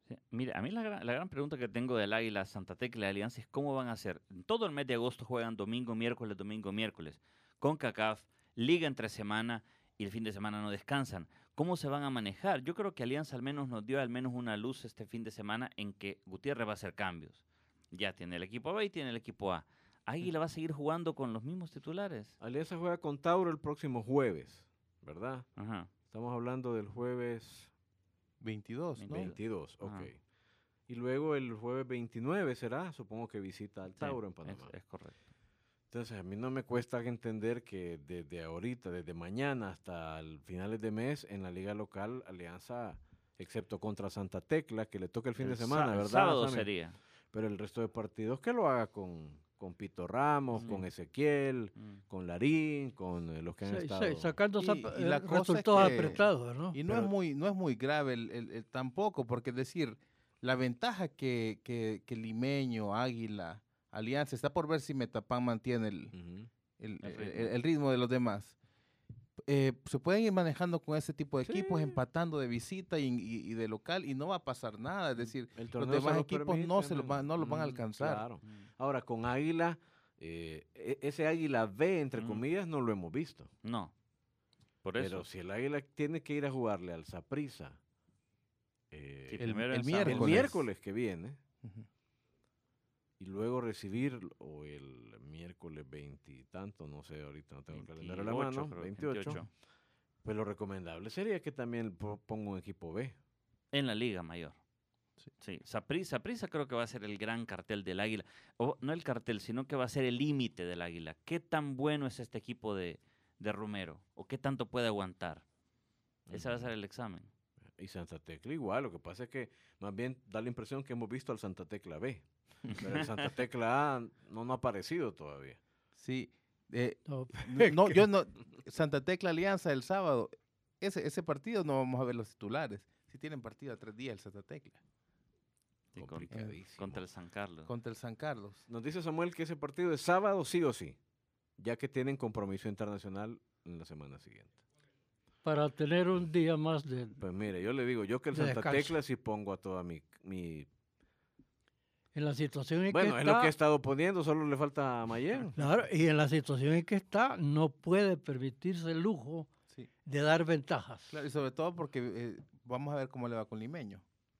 Sí, mira, a mí la gran, la gran pregunta que tengo del Águila, Santa Tecla y Alianza es cómo van a hacer. Todo el mes de agosto juegan domingo, miércoles, domingo, miércoles. Con CONCACAF, liga entre semana y el fin de semana no descansan. ¿Cómo se van a manejar? Yo creo que Alianza al menos nos dio al menos una luz este fin de semana en que Gutiérrez va a hacer cambios. Ya tiene el equipo B y tiene el equipo A. Águila va a seguir jugando con los mismos titulares. Alianza juega con Tauro el próximo jueves, ¿verdad? Ajá. Estamos hablando del jueves veintidós, ¿no? veintidós, ok. Ajá. Y luego el jueves veintinueve será, supongo que visita al Sí, Tauro en es, Panamá. es correcto. Entonces, a mí no me cuesta entender que desde ahorita, desde mañana hasta el finales de mes, en la liga local, Alianza, excepto contra Santa Tecla, que le toca el fin de El semana, sá- el ¿verdad? sábado Sammy? sería. Pero el resto de partidos que lo haga con, con Pito Ramos, Mm. con Ezequiel, Mm. con Larín, con eh, los que han Sí, estado... sí, sacando Y- zap- y la eh, cosa es resultados que- apretados, ¿no? Y no, Pero- es muy, no es muy grave el, el- el tampoco, porque es decir, la ventaja que, que, que Limeño, Águila, Alianza, está por ver si Metapán mantiene el, Ujú. el, El el- ritmo. el- el ritmo de los demás. Eh, se pueden ir manejando con ese tipo de equipos, Sí. empatando de visita y, y- y de local, y no va a pasar nada. Es decir, El los torneo se demás lo equipos no, permite, se los van, no los van a Mm, alcanzar. Claro. Mm. Ahora, con Águila, eh, e- ese Águila B, entre Mm. comillas, no lo hemos visto. No. Por eso. Pero si el Águila tiene que ir a jugarle al Saprissa eh, Sí, el- primero el en el miércoles. miércoles que viene Ujú. y luego recibir, o el miércoles veintitanto, no sé, ahorita no tengo el calendario a la veintiocho, mano, creo, veintiocho, veintiocho. pues lo recomendable sería que también po- ponga un equipo B. En la Liga Mayor. Sí. Sí, Saprissa, Saprissa creo que va a ser el gran cartel del Águila. O no el cartel, sino que va a ser el límite del Águila. ¿Qué tan bueno es este equipo de, de Romero? ¿O qué tanto puede aguantar? Ese va a ser el examen. Y Santa Tecla igual, lo que pasa es que más bien da la impresión que hemos visto al Santa Tecla B. Pero el Santa Tecla A no, no ha aparecido todavía. Sí. eh, No, no, yo no. Santa Tecla Alianza el sábado. Ese, ese partido no vamos a ver los titulares. Si tienen partido a tres días el Santa Tecla Sí, con- Complicadísimo. contra el San Carlos. contra el San Carlos. Nos dice Samuel que ese partido es sábado sí o sí, ya que tienen compromiso internacional en la semana siguiente. para tener un día más de... Pues mire, yo le digo, yo que el De Santa descanso. Tecla sí pongo a toda mi... mi En la situación en bueno, que es está... lo que he estado poniendo, solo le falta a Mayen. Claro, y en la situación en que está, no puede permitirse el lujo Sí. de dar ventajas. Claro, y sobre todo porque eh, vamos a ver cómo le va con Limeño.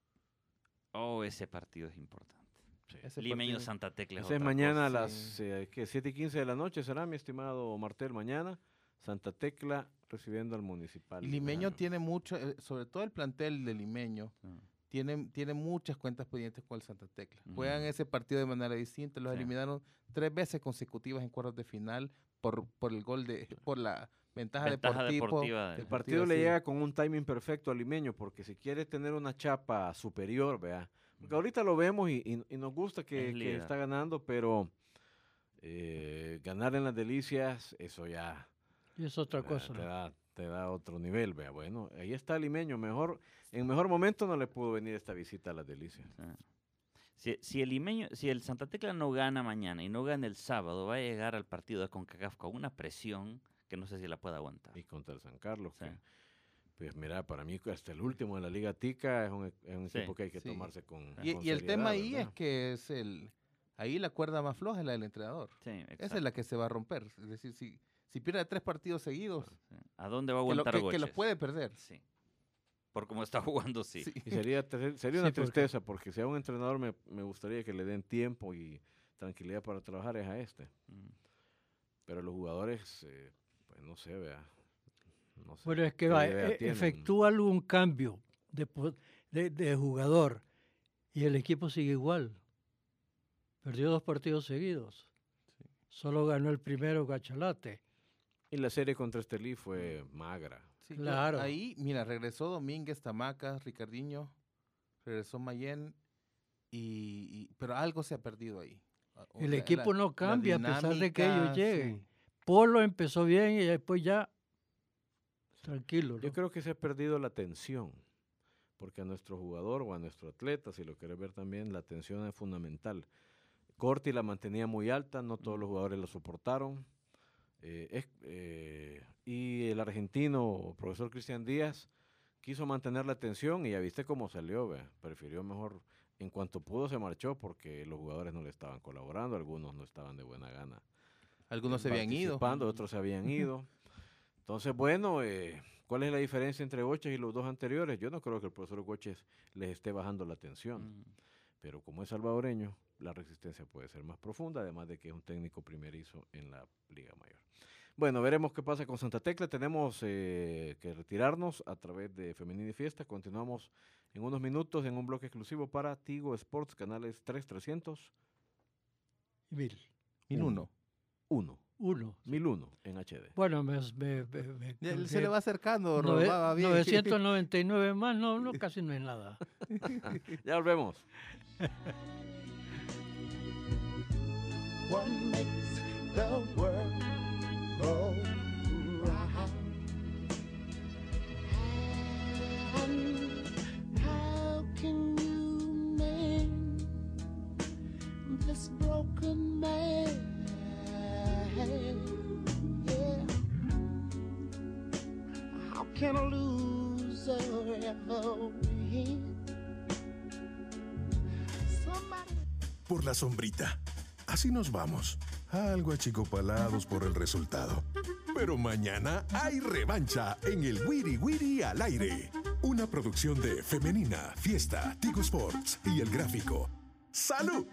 Oh, ese partido es importante. Ese Limeño partido- Santa Tecla. Ese es otra mañana a cosa. las sí. eh, ¿qué? siete y quince de la noche, será mi estimado Martel, mañana. Santa Tecla recibiendo al Municipal. Y Limeño Limeño. tiene mucho, eh, sobre todo el plantel de Limeño, Sí. tiene, tiene muchas cuentas pendientes con el Santa Tecla. Juegan Ujú. ese partido de manera distinta, los Sí. eliminaron tres veces consecutivas en cuartos de final por, por el gol de, por la ventaja, Ventaja deportivo. deportiva de- El partido le sí. llega con un timing perfecto al Limeño, porque si quiere tener una chapa superior, vea. Porque ahorita lo vemos y, y- y nos gusta que, Es que líder. está ganando, pero eh, ganar en las delicias, eso ya Y es otra ah, cosa. te, da, te da otro nivel, vea. Bueno, ahí está el Limeño, mejor, en mejor momento no le pudo venir esta visita a las delicias. Sí. Si, si el Limeño, si el Santa Tecla no gana mañana y no gana el sábado, va a llegar al partido de CONCACAF con una presión que no sé si la puede aguantar. Y contra el San Carlos, Sí. que, pues mira, para mí hasta el último de la Liga Tica es un, e- es un Sí, equipo que hay que sí. tomarse con Y, con y el tema seriedad, ahí ¿verdad? es que es el, ahí la cuerda más floja es la del entrenador. Sí, Esa es exacto. la que se va a romper. Es decir, si, si pierde tres partidos seguidos, Sí. ¿A dónde va a que, lo- aguantar que- que los Goches? puede perder. Sí. Por cómo está jugando, sí. Sí. Y sería, ter- sería Sí, una porque- tristeza, porque si a un entrenador me, me gustaría que le den tiempo y tranquilidad para trabajar es a este. Mm. Pero los jugadores, eh, pues no sé, vea. No sé Bueno, es que qué va, idea e- tienen. efectúa algún cambio de, po- de, de jugador y el equipo sigue igual. Perdió dos partidos seguidos. Solo ganó el primero Gachalate. Y la serie contra Estelí fue magra. Sí, yo- Claro. ahí, mira, regresó Domínguez, Tamacas, Ricardiño, regresó Mayen, y, y- pero algo se ha perdido ahí. O El sea, equipo la- no la cambia a pesar de que ellos dinámica, lleguen. sí. Polo empezó bien y después ya tranquilo. Yo ¿no? creo que se ha perdido la tensión, porque a nuestro jugador o a nuestro atleta, si lo quieres ver también, la tensión es fundamental. Corti la mantenía muy alta, no todos los jugadores la soportaron. Eh, es- eh, y el argentino, profesor Cristian Díaz, quiso mantener la atención y ya viste cómo salió, ve. Prefirió mejor, en cuanto pudo se marchó porque los jugadores no le estaban colaborando, algunos no estaban de buena gana. Algunos se habían ido. Participando, otros se habían ido. Entonces, bueno, eh, ¿cuál es la diferencia entre Goches y los dos anteriores? Yo no creo que el profesor Goches les esté bajando la atención, Mm. pero como es salvadoreño, la resistencia puede ser más profunda, además de que es un técnico primerizo en la Liga Mayor. Bueno, veremos qué pasa con Santa Tecla. Tenemos eh, que retirarnos a través de Femenina y Fiesta. Continuamos en unos minutos en un bloque exclusivo para Tigo Sports, canales tres trescientos Y mil. Mil uno. uno. Uno. mil uno en H D. Bueno, me, me, me, me Ya colgué. se le va acercando, Nove- va, va bien. novecientos noventa y nueve más, no, no, casi no es nada. Ya volvemos. What makes the world go round? And how can you mend this broken man? Yeah. How can a loser ever win? Somebody. Por la sombrita. Así nos vamos, algo achicopalados por el resultado. Pero mañana hay revancha en el Wiri Wiri al aire. Una producción de Femenina, Fiesta, Tigo Sports y El Gráfico. ¡Salud!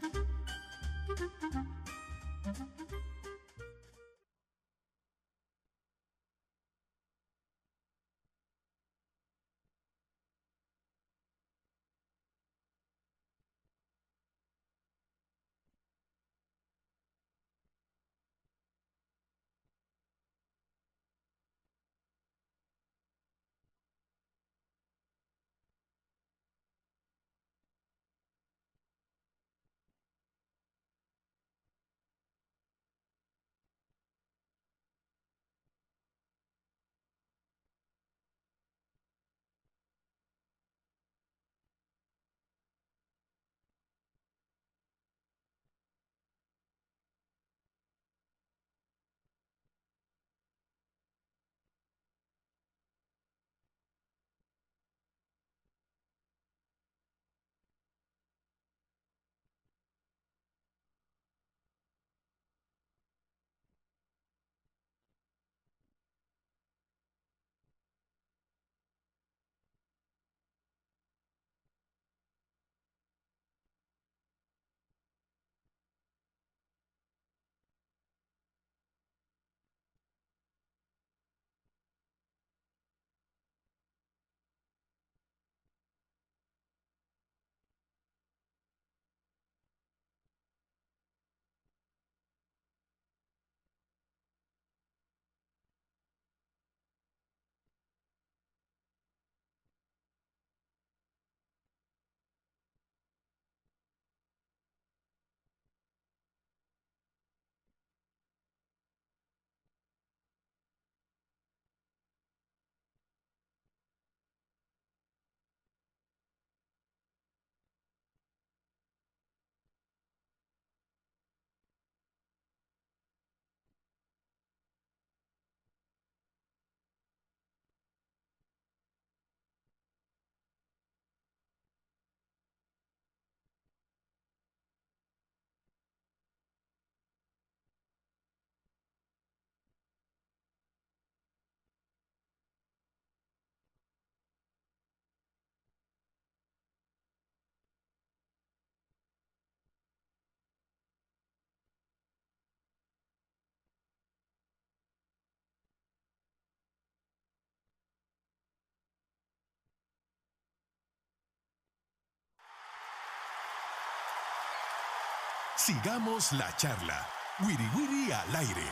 Sigamos la charla. Wiri Wiri al aire.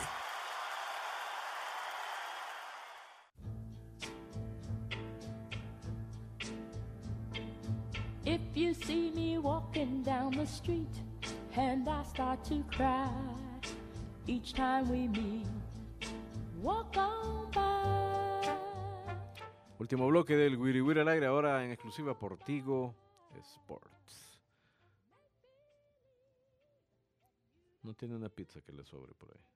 If you see me walking down the street and I start to cry each time we meet, walk on by. Último bloque del Wiri Wiri al aire, ahora en exclusiva por Tigo Sports. No tiene una pizza que le sobre por ahí.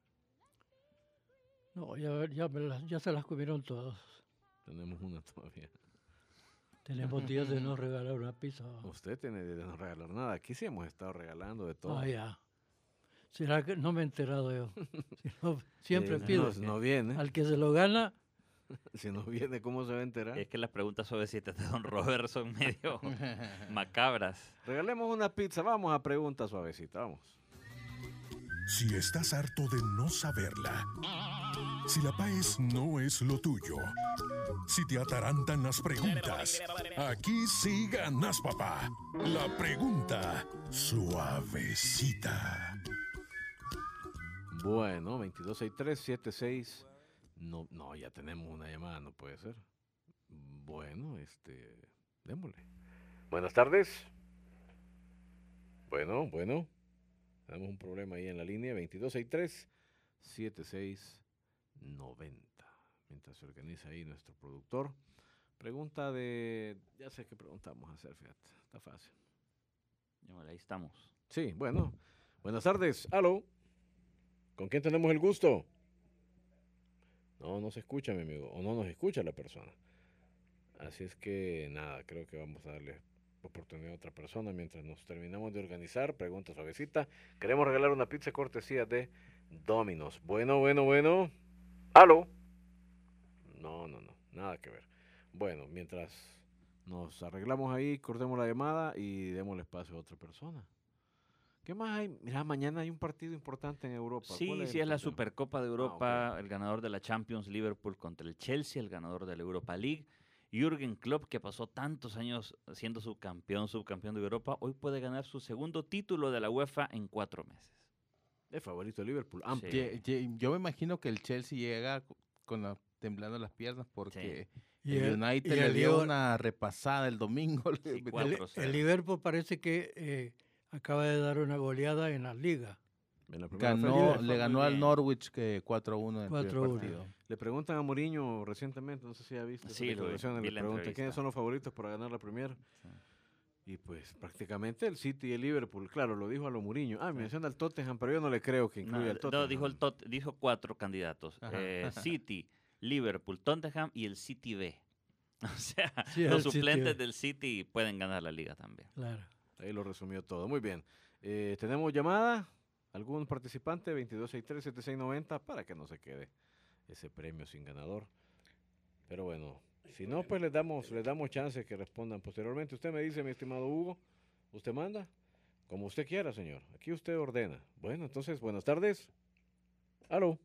No, ya, ya, me las- ya se las comieron todos. Tenemos una todavía. Tenemos días de no regalar una pizza. Usted tiene de no regalar nada. Aquí sí hemos estado regalando de todo. Ah, ya. ¿Será que no me he enterado yo? Si no, siempre Eh, pido. No, no viene. Al que se lo gana, Si no viene, ¿cómo se va a enterar? Es que las preguntas suavecitas de don Robert son medio macabras. Regalemos una pizza. Vamos a preguntas suavecita. Vamos. Si estás harto de no saberla, si la paez no es lo tuyo, si te atarantan las preguntas, aquí sí ganas, papá. La pregunta suavecita. Bueno, veintidós sesenta y tres setenta y seis. No, no, ya tenemos una llamada, no puede ser. Bueno, este, démosle. Buenas tardes. Bueno, bueno. Tenemos un problema ahí en la línea. veintidós sesenta y tres setenta y seis noventa. Mientras se organiza ahí nuestro productor. Pregunta de... Ya sé qué pregunta vamos a hacer, fíjate. Está fácil. Bueno, ahí estamos. Sí, bueno. Buenas tardes. Aló. ¿Con quién tenemos el gusto? No, no se escucha, mi amigo. O no nos escucha la persona. Así es que, nada, creo que vamos a darle oportunidad a otra persona mientras nos terminamos de organizar. Pregunta suavecita. Queremos regalar una pizza cortesía de Domino's. Bueno, bueno, bueno. ¿Aló? No, no, no. Nada que ver. Bueno, mientras nos arreglamos ahí, cortemos la llamada y demos espacio a otra persona. ¿Qué más hay? Mira, mañana hay un partido importante en Europa. Sí, ¿Cuál sí, el es la partido? Supercopa de Europa, ok. el ganador de la Champions, Liverpool contra el Chelsea, el ganador de la Europa League. Jürgen Klopp, que pasó tantos años siendo subcampeón, subcampeón de Europa, hoy puede ganar su segundo título de la UEFA en cuatro meses. Es favorito de Liverpool. Amplio. Sí. Ye- ye- Yo me imagino que el Chelsea llega co- con la, temblando las piernas porque y el el, United y le el dio Liver- una repasada el domingo. le Sí, metió- cuatro el, cero. el Liverpool parece que eh, acaba de dar una goleada en la liga. En la primera ganó, fecha. fue le muy ganó al bien. Norwich que cuatro uno en el primer cuatro uno. partido. Le preguntan a Mourinho recientemente, no sé si ha visto esas Sí, lo vi, declaraciones, vi le la preguntan entrevista. quiénes son los favoritos para ganar la Premier. Sí. Y pues prácticamente el City y el Liverpool, claro, lo dijo a lo Mourinho. Ah, menciona al Tottenham, pero yo no le creo que incluya No, al Tottenham. no, dijo, el tot, dijo cuatro candidatos. Ajá. Eh, City, Liverpool, Tottenham y el City B. O sea, Sí, los el City suplentes B. del City pueden ganar la liga también. Claro. Ahí lo resumió todo. Muy bien. Eh, ¿Tenemos llamada? ¿Algún participante? veintidós sesenta y tres setenta y seis noventa para que no se quede ese premio sin ganador. Pero bueno, si no, pues les damos, les damos chance que respondan posteriormente. Usted me dice, mi estimado Hugo, ¿usted manda? Como usted quiera, señor. Aquí usted ordena. Bueno, entonces, buenas tardes. Aló.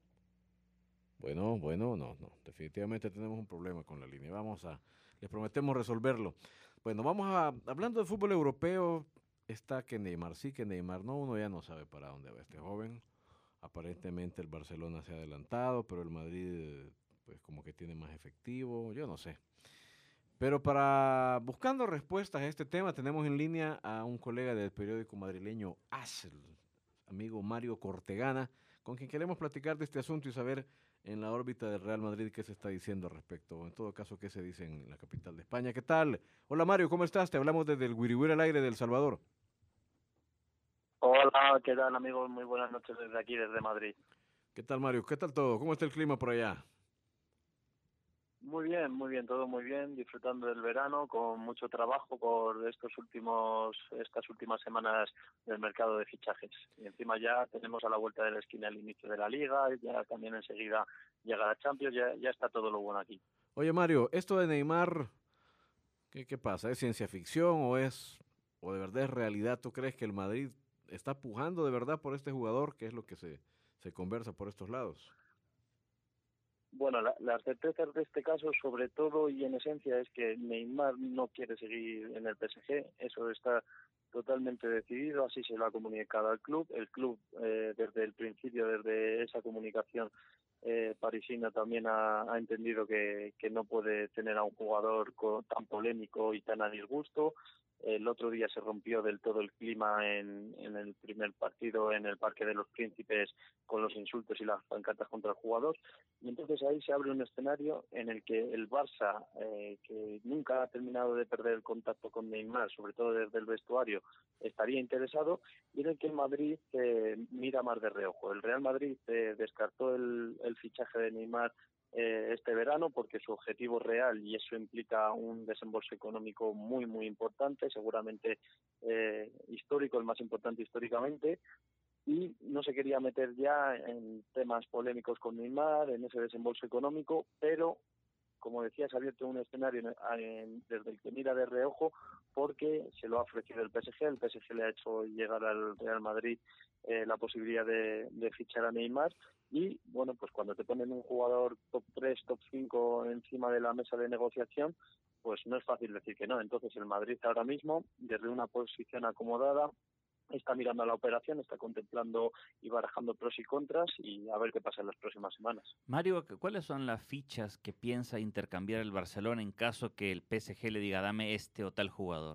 Bueno, bueno, no, no. Definitivamente tenemos un problema con la línea. Vamos a, les prometemos resolverlo. Bueno, vamos a, hablando de fútbol europeo, está que Neymar sí, que Neymar no, uno ya no sabe para dónde va este joven. Aparentemente el Barcelona se ha adelantado, pero el Madrid, pues como que tiene más efectivo, yo no sé. Pero para, buscando respuestas a este tema, tenemos en línea a un colega del periódico madrileño AS, el amigo Mario Cortegana, con quien queremos platicar de este asunto y saber en la órbita del Real Madrid qué se está diciendo al respecto, o en todo caso qué se dice en la capital de España. ¿Qué tal? Hola Mario, ¿cómo estás? Te hablamos desde el Guiriguira al aire de El Salvador. Hola, ¿qué tal amigos? Muy buenas noches desde aquí, desde Madrid. ¿Qué tal Mario? ¿Qué tal todo? ¿Cómo está el clima por allá? Muy bien, muy bien, todo muy bien, disfrutando del verano, con mucho trabajo por estos últimos, estas últimas semanas del mercado de fichajes. Y encima ya tenemos a la vuelta de la esquina el inicio de la Liga, ya también enseguida llega la Champions, ya, ya está todo lo bueno aquí. Oye Mario, esto de Neymar, ¿qué, qué pasa? ¿Es ciencia ficción o es, o de verdad es realidad? ¿Tú crees que el Madrid está pujando de verdad por este jugador? ¿Qué es lo que se, se conversa por estos lados? Bueno, la, las certezas de este caso, sobre todo y en esencia, es que Neymar no quiere seguir en el P S G. Eso está totalmente decidido, así se lo ha comunicado al club. El club, eh, desde el principio, desde esa comunicación eh, parisina, también ha, ha entendido que, que no puede tener a un jugador con, tan polémico y tan a disgusto. El otro día se rompió del todo el clima en, en el primer partido en el Parque de los Príncipes con los insultos y las pancartas contra el jugador. Y entonces ahí se abre un escenario en el que el Barça, eh, que nunca ha terminado de perder el contacto con Neymar, sobre todo desde el vestuario, estaría interesado, y en el que el Madrid eh, mira más de reojo. El Real Madrid eh, descartó el, el fichaje de Neymar eh, este verano, porque su objetivo es real y eso implica un desembolso económico muy, muy importante, seguramente eh, histórico, el más importante históricamente, y no se quería meter ya en temas polémicos con Neymar, en ese desembolso económico, pero como decía, se ha abierto un escenario en- en- desde el que mira de reojo, porque se lo ha ofrecido el P S G, el P S G le ha hecho llegar al Real Madrid eh, la posibilidad de, de fichar a Neymar, y bueno, pues cuando te ponen un jugador top tres, top cinco encima de la mesa de negociación, pues no es fácil decir que no. Entonces el Madrid ahora mismo, desde una posición acomodada, está mirando a la operación, está contemplando y barajando pros y contras, y a ver qué pasa en las próximas semanas. Mario, ¿cu- ¿cuáles son las fichas que piensa intercambiar el Barcelona en caso que el P S G le diga dame este o tal jugador?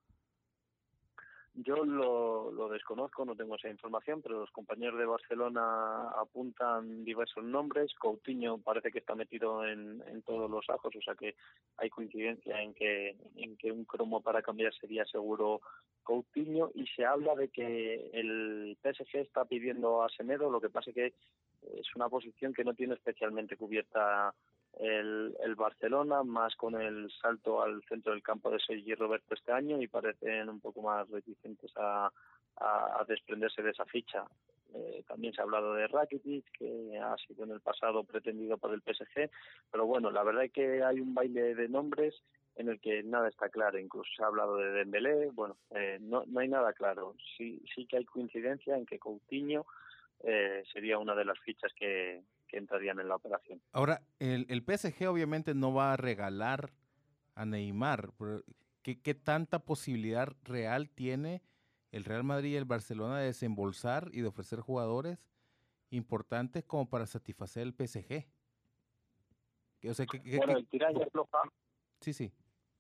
Yo lo, lo desconozco, no tengo esa información, pero los compañeros de Barcelona apuntan diversos nombres. Coutinho parece que está metido en, en todos los ajos, o sea que hay coincidencia en que, en que un cromo para cambiar sería seguro Coutinho, y se habla de que el P S G está pidiendo a Semedo, lo que pasa es que es una posición que no tiene especialmente cubierta el, el Barcelona, más con el salto al centro del campo de Sergi Roberto este año, y parecen un poco más reticentes a, a, a desprenderse de esa ficha. Eh, también se ha hablado de Rakitic, que ha sido en el pasado pretendido por el P S G, pero bueno, la verdad es que hay un baile de nombres en el que nada está claro. Incluso se ha hablado de Dembélé, bueno, eh, no, no hay nada claro. Sí, sí que hay coincidencia en que Coutinho eh, sería una de las fichas que, que entrarían en la operación. Ahora, el, el P S G obviamente no va a regalar a Neymar. pero ¿Qué, qué tanta posibilidad real tiene el Real Madrid y el Barcelona de desembolsar y de ofrecer jugadores importantes como para satisfacer el P S G? Que, o sea, que, que- Bueno, que- el tira y afloja. sí, sí.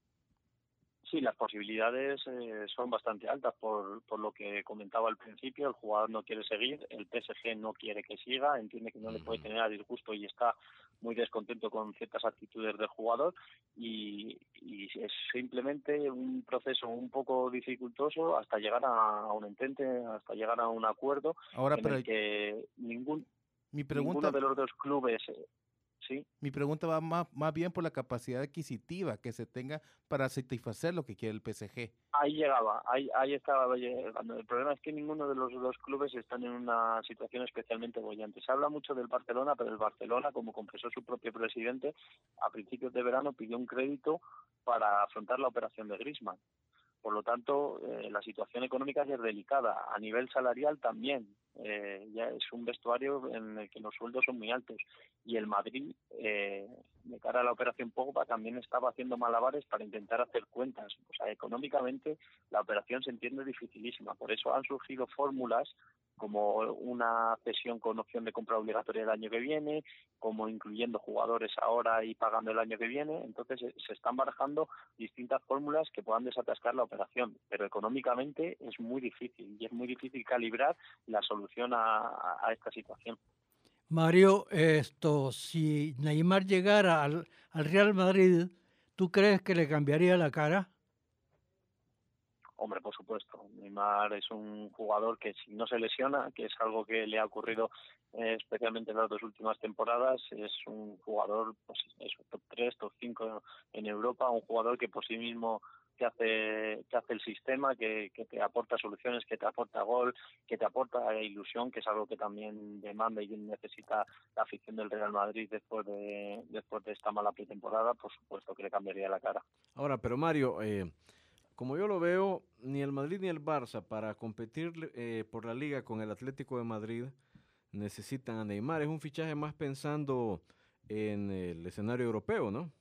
Sí, las posibilidades eh, son bastante altas por, por lo que comentaba al principio. El jugador no quiere seguir, el P S G no quiere que siga, entiende que no le puede tener a disgusto y está muy descontento con ciertas actitudes del jugador, y, y es simplemente un proceso un poco dificultoso hasta llegar a, a un entente, hasta llegar a un acuerdo Ahora, en pero el que ningún mi ninguno pregunta, de los dos clubes, eh, sí. mi pregunta va más, más bien por la capacidad adquisitiva que se tenga para satisfacer lo que quiere el P S G. Ahí llegaba, ahí, ahí estaba llegando. El problema es que ninguno de los dos clubes están en una situación especialmente bollante. Se habla mucho del Barcelona, pero el Barcelona, como confesó su propio presidente, a principios de verano pidió un crédito para afrontar la operación de Griezmann. Por lo tanto, eh, la situación económica ya es delicada. A nivel salarial también. Eh, ya es un vestuario en el que los sueldos son muy altos. Y el Madrid, eh, de cara a la operación Pogba, también estaba haciendo malabares para intentar hacer cuentas. O sea, económicamente la operación se entiende dificilísima. Por eso han surgido fórmulas como una cesión con opción de compra obligatoria el año que viene, como incluyendo jugadores ahora y pagando el año que viene. Entonces eh, se están barajando distintas fórmulas que puedan desatascar la operación, pero económicamente es muy difícil, y es muy difícil calibrar la solución a, a, a esta situación. Mario, esto, si Neymar llegara al, al Real Madrid, ¿tú crees que le cambiaría la cara? Hombre, por supuesto. Neymar es un jugador que si no se lesiona, que es algo que le ha ocurrido eh, especialmente en las dos últimas temporadas, es un jugador, pues eso, top tres, top cinco en Europa, un jugador que por sí mismo te hace, te hace el sistema, que, que te aporta soluciones, que te aporta gol, que te aporta ilusión, que es algo que también demanda y necesita la afición del Real Madrid después de, después de esta mala pretemporada. Por supuesto que le cambiaría la cara. Ahora, pero Mario, eh, como yo lo veo, ni el Madrid ni el Barça para competir eh, por la liga con el Atlético de Madrid necesitan a Neymar. Es un fichaje más pensando en el escenario europeo, ¿no?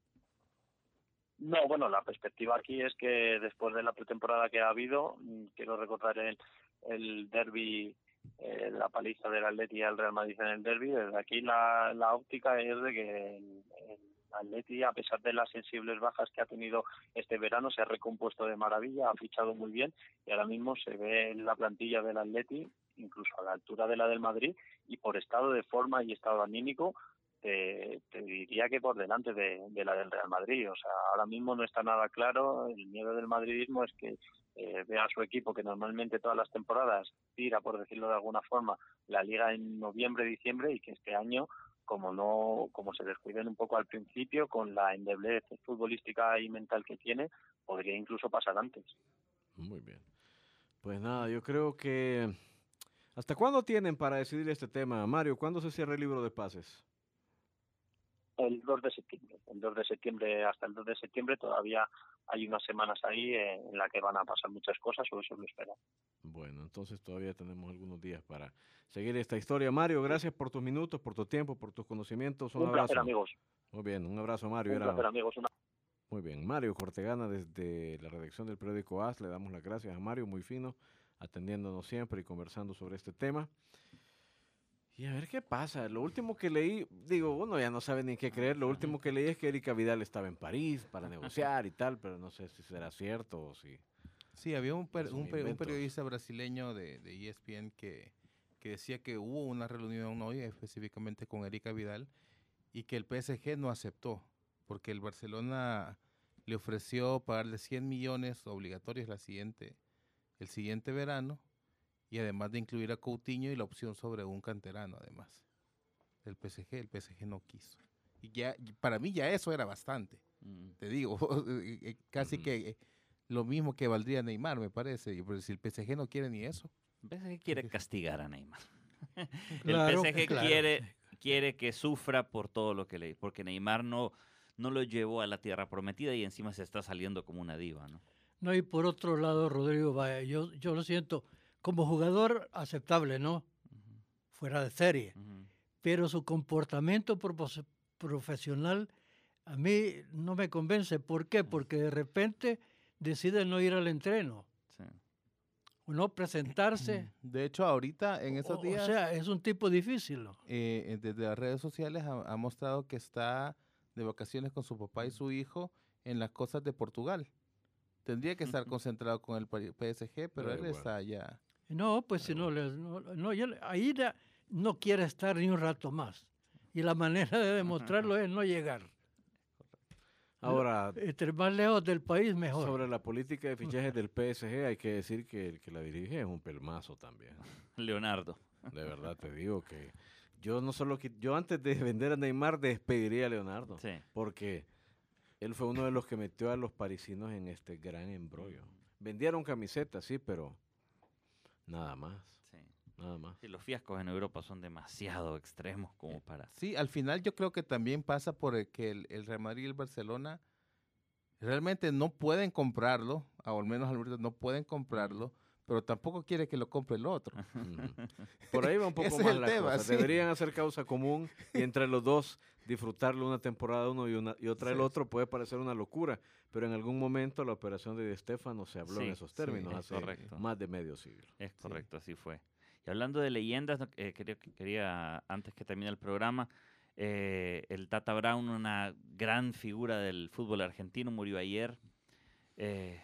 No, bueno, la perspectiva aquí es que después de la pretemporada que ha habido, quiero recordar el, el derbi, eh, la paliza del Atleti al Real Madrid en el derbi. Desde aquí la, la óptica es de que el, el Atleti, a pesar de las sensibles bajas que ha tenido este verano, se ha recompuesto de maravilla, ha fichado muy bien, y ahora mismo se ve en la plantilla del Atleti, incluso a la altura de la del Madrid, y por estado de forma y estado anímico, Te, te diría que por delante de, de la del Real Madrid. O sea, ahora mismo no está nada claro. El miedo del madridismo es que eh, vea a su equipo, que normalmente todas las temporadas tira, por decirlo de alguna forma, la liga en noviembre, diciembre, y que este año como no como se descuiden un poco al principio, con la endeblez futbolística y mental que tiene, podría incluso pasar antes. Muy bien. Pues nada, yo creo que... ¿Hasta cuándo tienen para decidir este tema, Mario? ¿Cuándo se cierra el libro de pases? El dos de septiembre. El dos de septiembre, hasta el dos de septiembre todavía hay unas semanas ahí eh, en la que van a pasar muchas cosas, o eso lo espero. Bueno, entonces todavía tenemos algunos días para seguir esta historia. Mario, gracias por tus minutos, por tu tiempo, por tus conocimientos. Un, Un abrazo. placer, amigos. Muy bien, un abrazo, Mario. Un Era... placer, amigos. Una... Muy bien, Mario Cortegana desde la redacción del periódico A S. Le damos las gracias a Mario, muy fino, atendiéndonos siempre y conversando sobre este tema. Y a ver qué pasa. Lo último que leí, digo, uno ya no sabe ni qué creer. Lo último que leí es que Erika Vidal estaba en París para negociar y tal, pero no sé si será cierto o si... Sí, había un, per- Es un un, per- un invento. periodista brasileño de, de E S P N que, que decía que hubo una reunión hoy específicamente con Erika Vidal y que el P S G no aceptó, porque el Barcelona le ofreció pagarle cien millones obligatorios la siguiente, el siguiente verano, y además de incluir a Coutinho y la opción sobre un canterano, además, del P S G. El P S G no quiso. Y ya, y para mí ya eso era bastante, Mm. te digo, casi Ujú. que eh, lo mismo que valdría Neymar, me parece. Y, pero si el P S G no quiere ni eso. El P S G quiere castigar a Neymar. Claro, el P S G claro. quiere, quiere que sufra por todo lo que le... Porque Neymar no, no lo llevó a la tierra prometida y encima se está saliendo como una diva, ¿no? No, y por otro lado, Rodrigo, vaya, yo, yo lo siento, como jugador aceptable, ¿no? Fuera de serie. Ujú. Pero su comportamiento propos- profesional a mí no me convence. ¿Por qué? Porque de repente decide no ir al entreno, Sí. o no presentarse. De hecho, ahorita, en O, estos o días, sea, es un tipo difícil, ¿no? eh, eh, desde las redes sociales ha, ha mostrado que está de vacaciones con su papá y su hijo en las costas de Portugal. Tendría que estar concentrado con el P S G, pero Da él igual. está allá. No, pues si no, le- no, no, ya le- ahí ya no quiere estar ni un rato más. Y la manera de demostrarlo es no llegar. Ahora, Entre más lejos del país, mejor. sobre la política de fichajes del P S G, hay que decir que el que la dirige es un pelmazo también. Leonardo. De verdad te digo que yo no solo qui- yo antes de vender a Neymar despediría a Leonardo, Sí. porque él fue uno de los que metió a los parisinos en este gran embrollo. Vendieron camisetas, sí, pero nada más, Sí. nada más. Sí, los fiascos en Europa son demasiado extremos Eh, como para... Sí, al final yo creo que también pasa por el que el, el Real Madrid y el Barcelona realmente no pueden comprarlo, o al menos ahorita no pueden comprarlo, pero tampoco quiere que lo compre el otro. Ujú. Por ahí va un poco Ese es más el la tema, cosa. sí. Deberían hacer causa común y entre los dos disfrutarlo una temporada uno y, una, y otra el Sí. otro. Puede parecer una locura, pero en algún momento la operación de Di Stéfano se habló Sí, en esos sí, términos es hace correcto. más de medio siglo. Es correcto, así fue. Y hablando de leyendas, no, eh, quería, quería, antes que termine el programa, eh, el Tata Brown, una gran figura del fútbol argentino, murió ayer. Eh,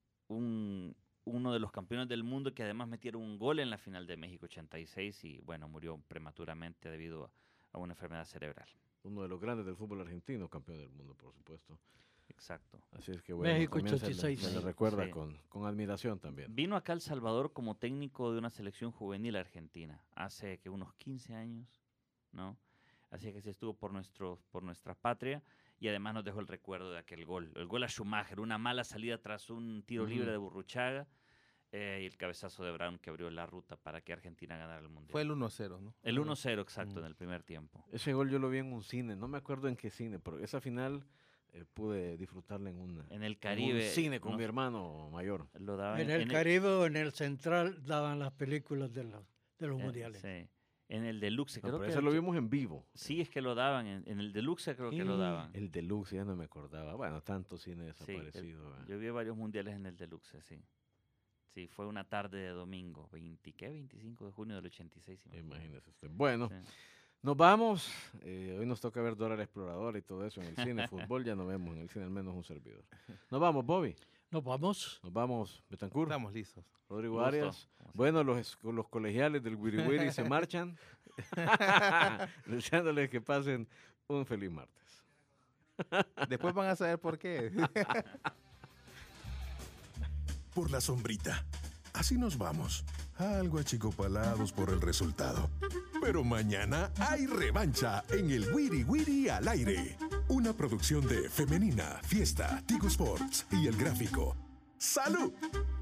un, uno de los campeones del mundo que además metieron un gol en la final de México ochenta y seis y bueno, murió prematuramente debido a, a una enfermedad cerebral. Uno de los grandes del fútbol argentino, campeón del mundo, por supuesto. Exacto. Así es que bueno, México también se le- ochenta y seis. se le, recuerda Sí. con, con admiración también. Vino acá a El Salvador como técnico de una selección juvenil argentina hace que unos quince años, ¿no? Así que se estuvo por, nuestro, por nuestra patria y además nos dejó el recuerdo de aquel gol. El gol a Schumacher, una mala salida tras un tiro libre Ujú. de Burruchaga eh, y el cabezazo de Brown que abrió la ruta para que Argentina ganara el Mundial. Fue el uno a cero, ¿no? el uno cero exacto Mm. en el primer tiempo. Ese gol yo lo vi en un cine, no me acuerdo en qué cine, pero esa final eh, pude disfrutarla en, una, En el en Caribe. un cine con ¿no? mi hermano mayor. Lo daban En el Caribe o en el Central daban las películas de los, de los eh, mundiales. sí. En el Deluxe, No, creo pero que ese lo vimos en vivo. sí es que lo daban. En, en el Deluxe creo que lo daban. El Deluxe, ya no me acordaba. Bueno, tanto cine Sí, el- desaparecido. ¿verdad? yo vi varios mundiales en el Deluxe, sí. Sí, fue una tarde de domingo, veinte, ¿qué? veinticinco de junio del ochenta y seis. si me acuerdo. Imagínese usted. Bueno, Sí. nos vamos. Eh, hoy nos toca ver Dora la Exploradora y todo eso en el cine. Fútbol ya no vemos en el cine, al menos un servidor. Nos vamos, Bobby. Nos vamos. Nos vamos, Betancourt. Estamos listos. Rodrigo Un gusto, Arias. como siempre. Bueno, los, es- los colegiales del Wiri Wiri se marchan. Deseándoles que pasen un feliz martes. Después van a saber por qué. Por la sombrita. Así nos vamos, algo achicopalados por el resultado. Pero mañana hay revancha en el Wiri Wiri al aire. Una producción de Femenina, Fiesta, Tigo Sports y El Gráfico. ¡Salud!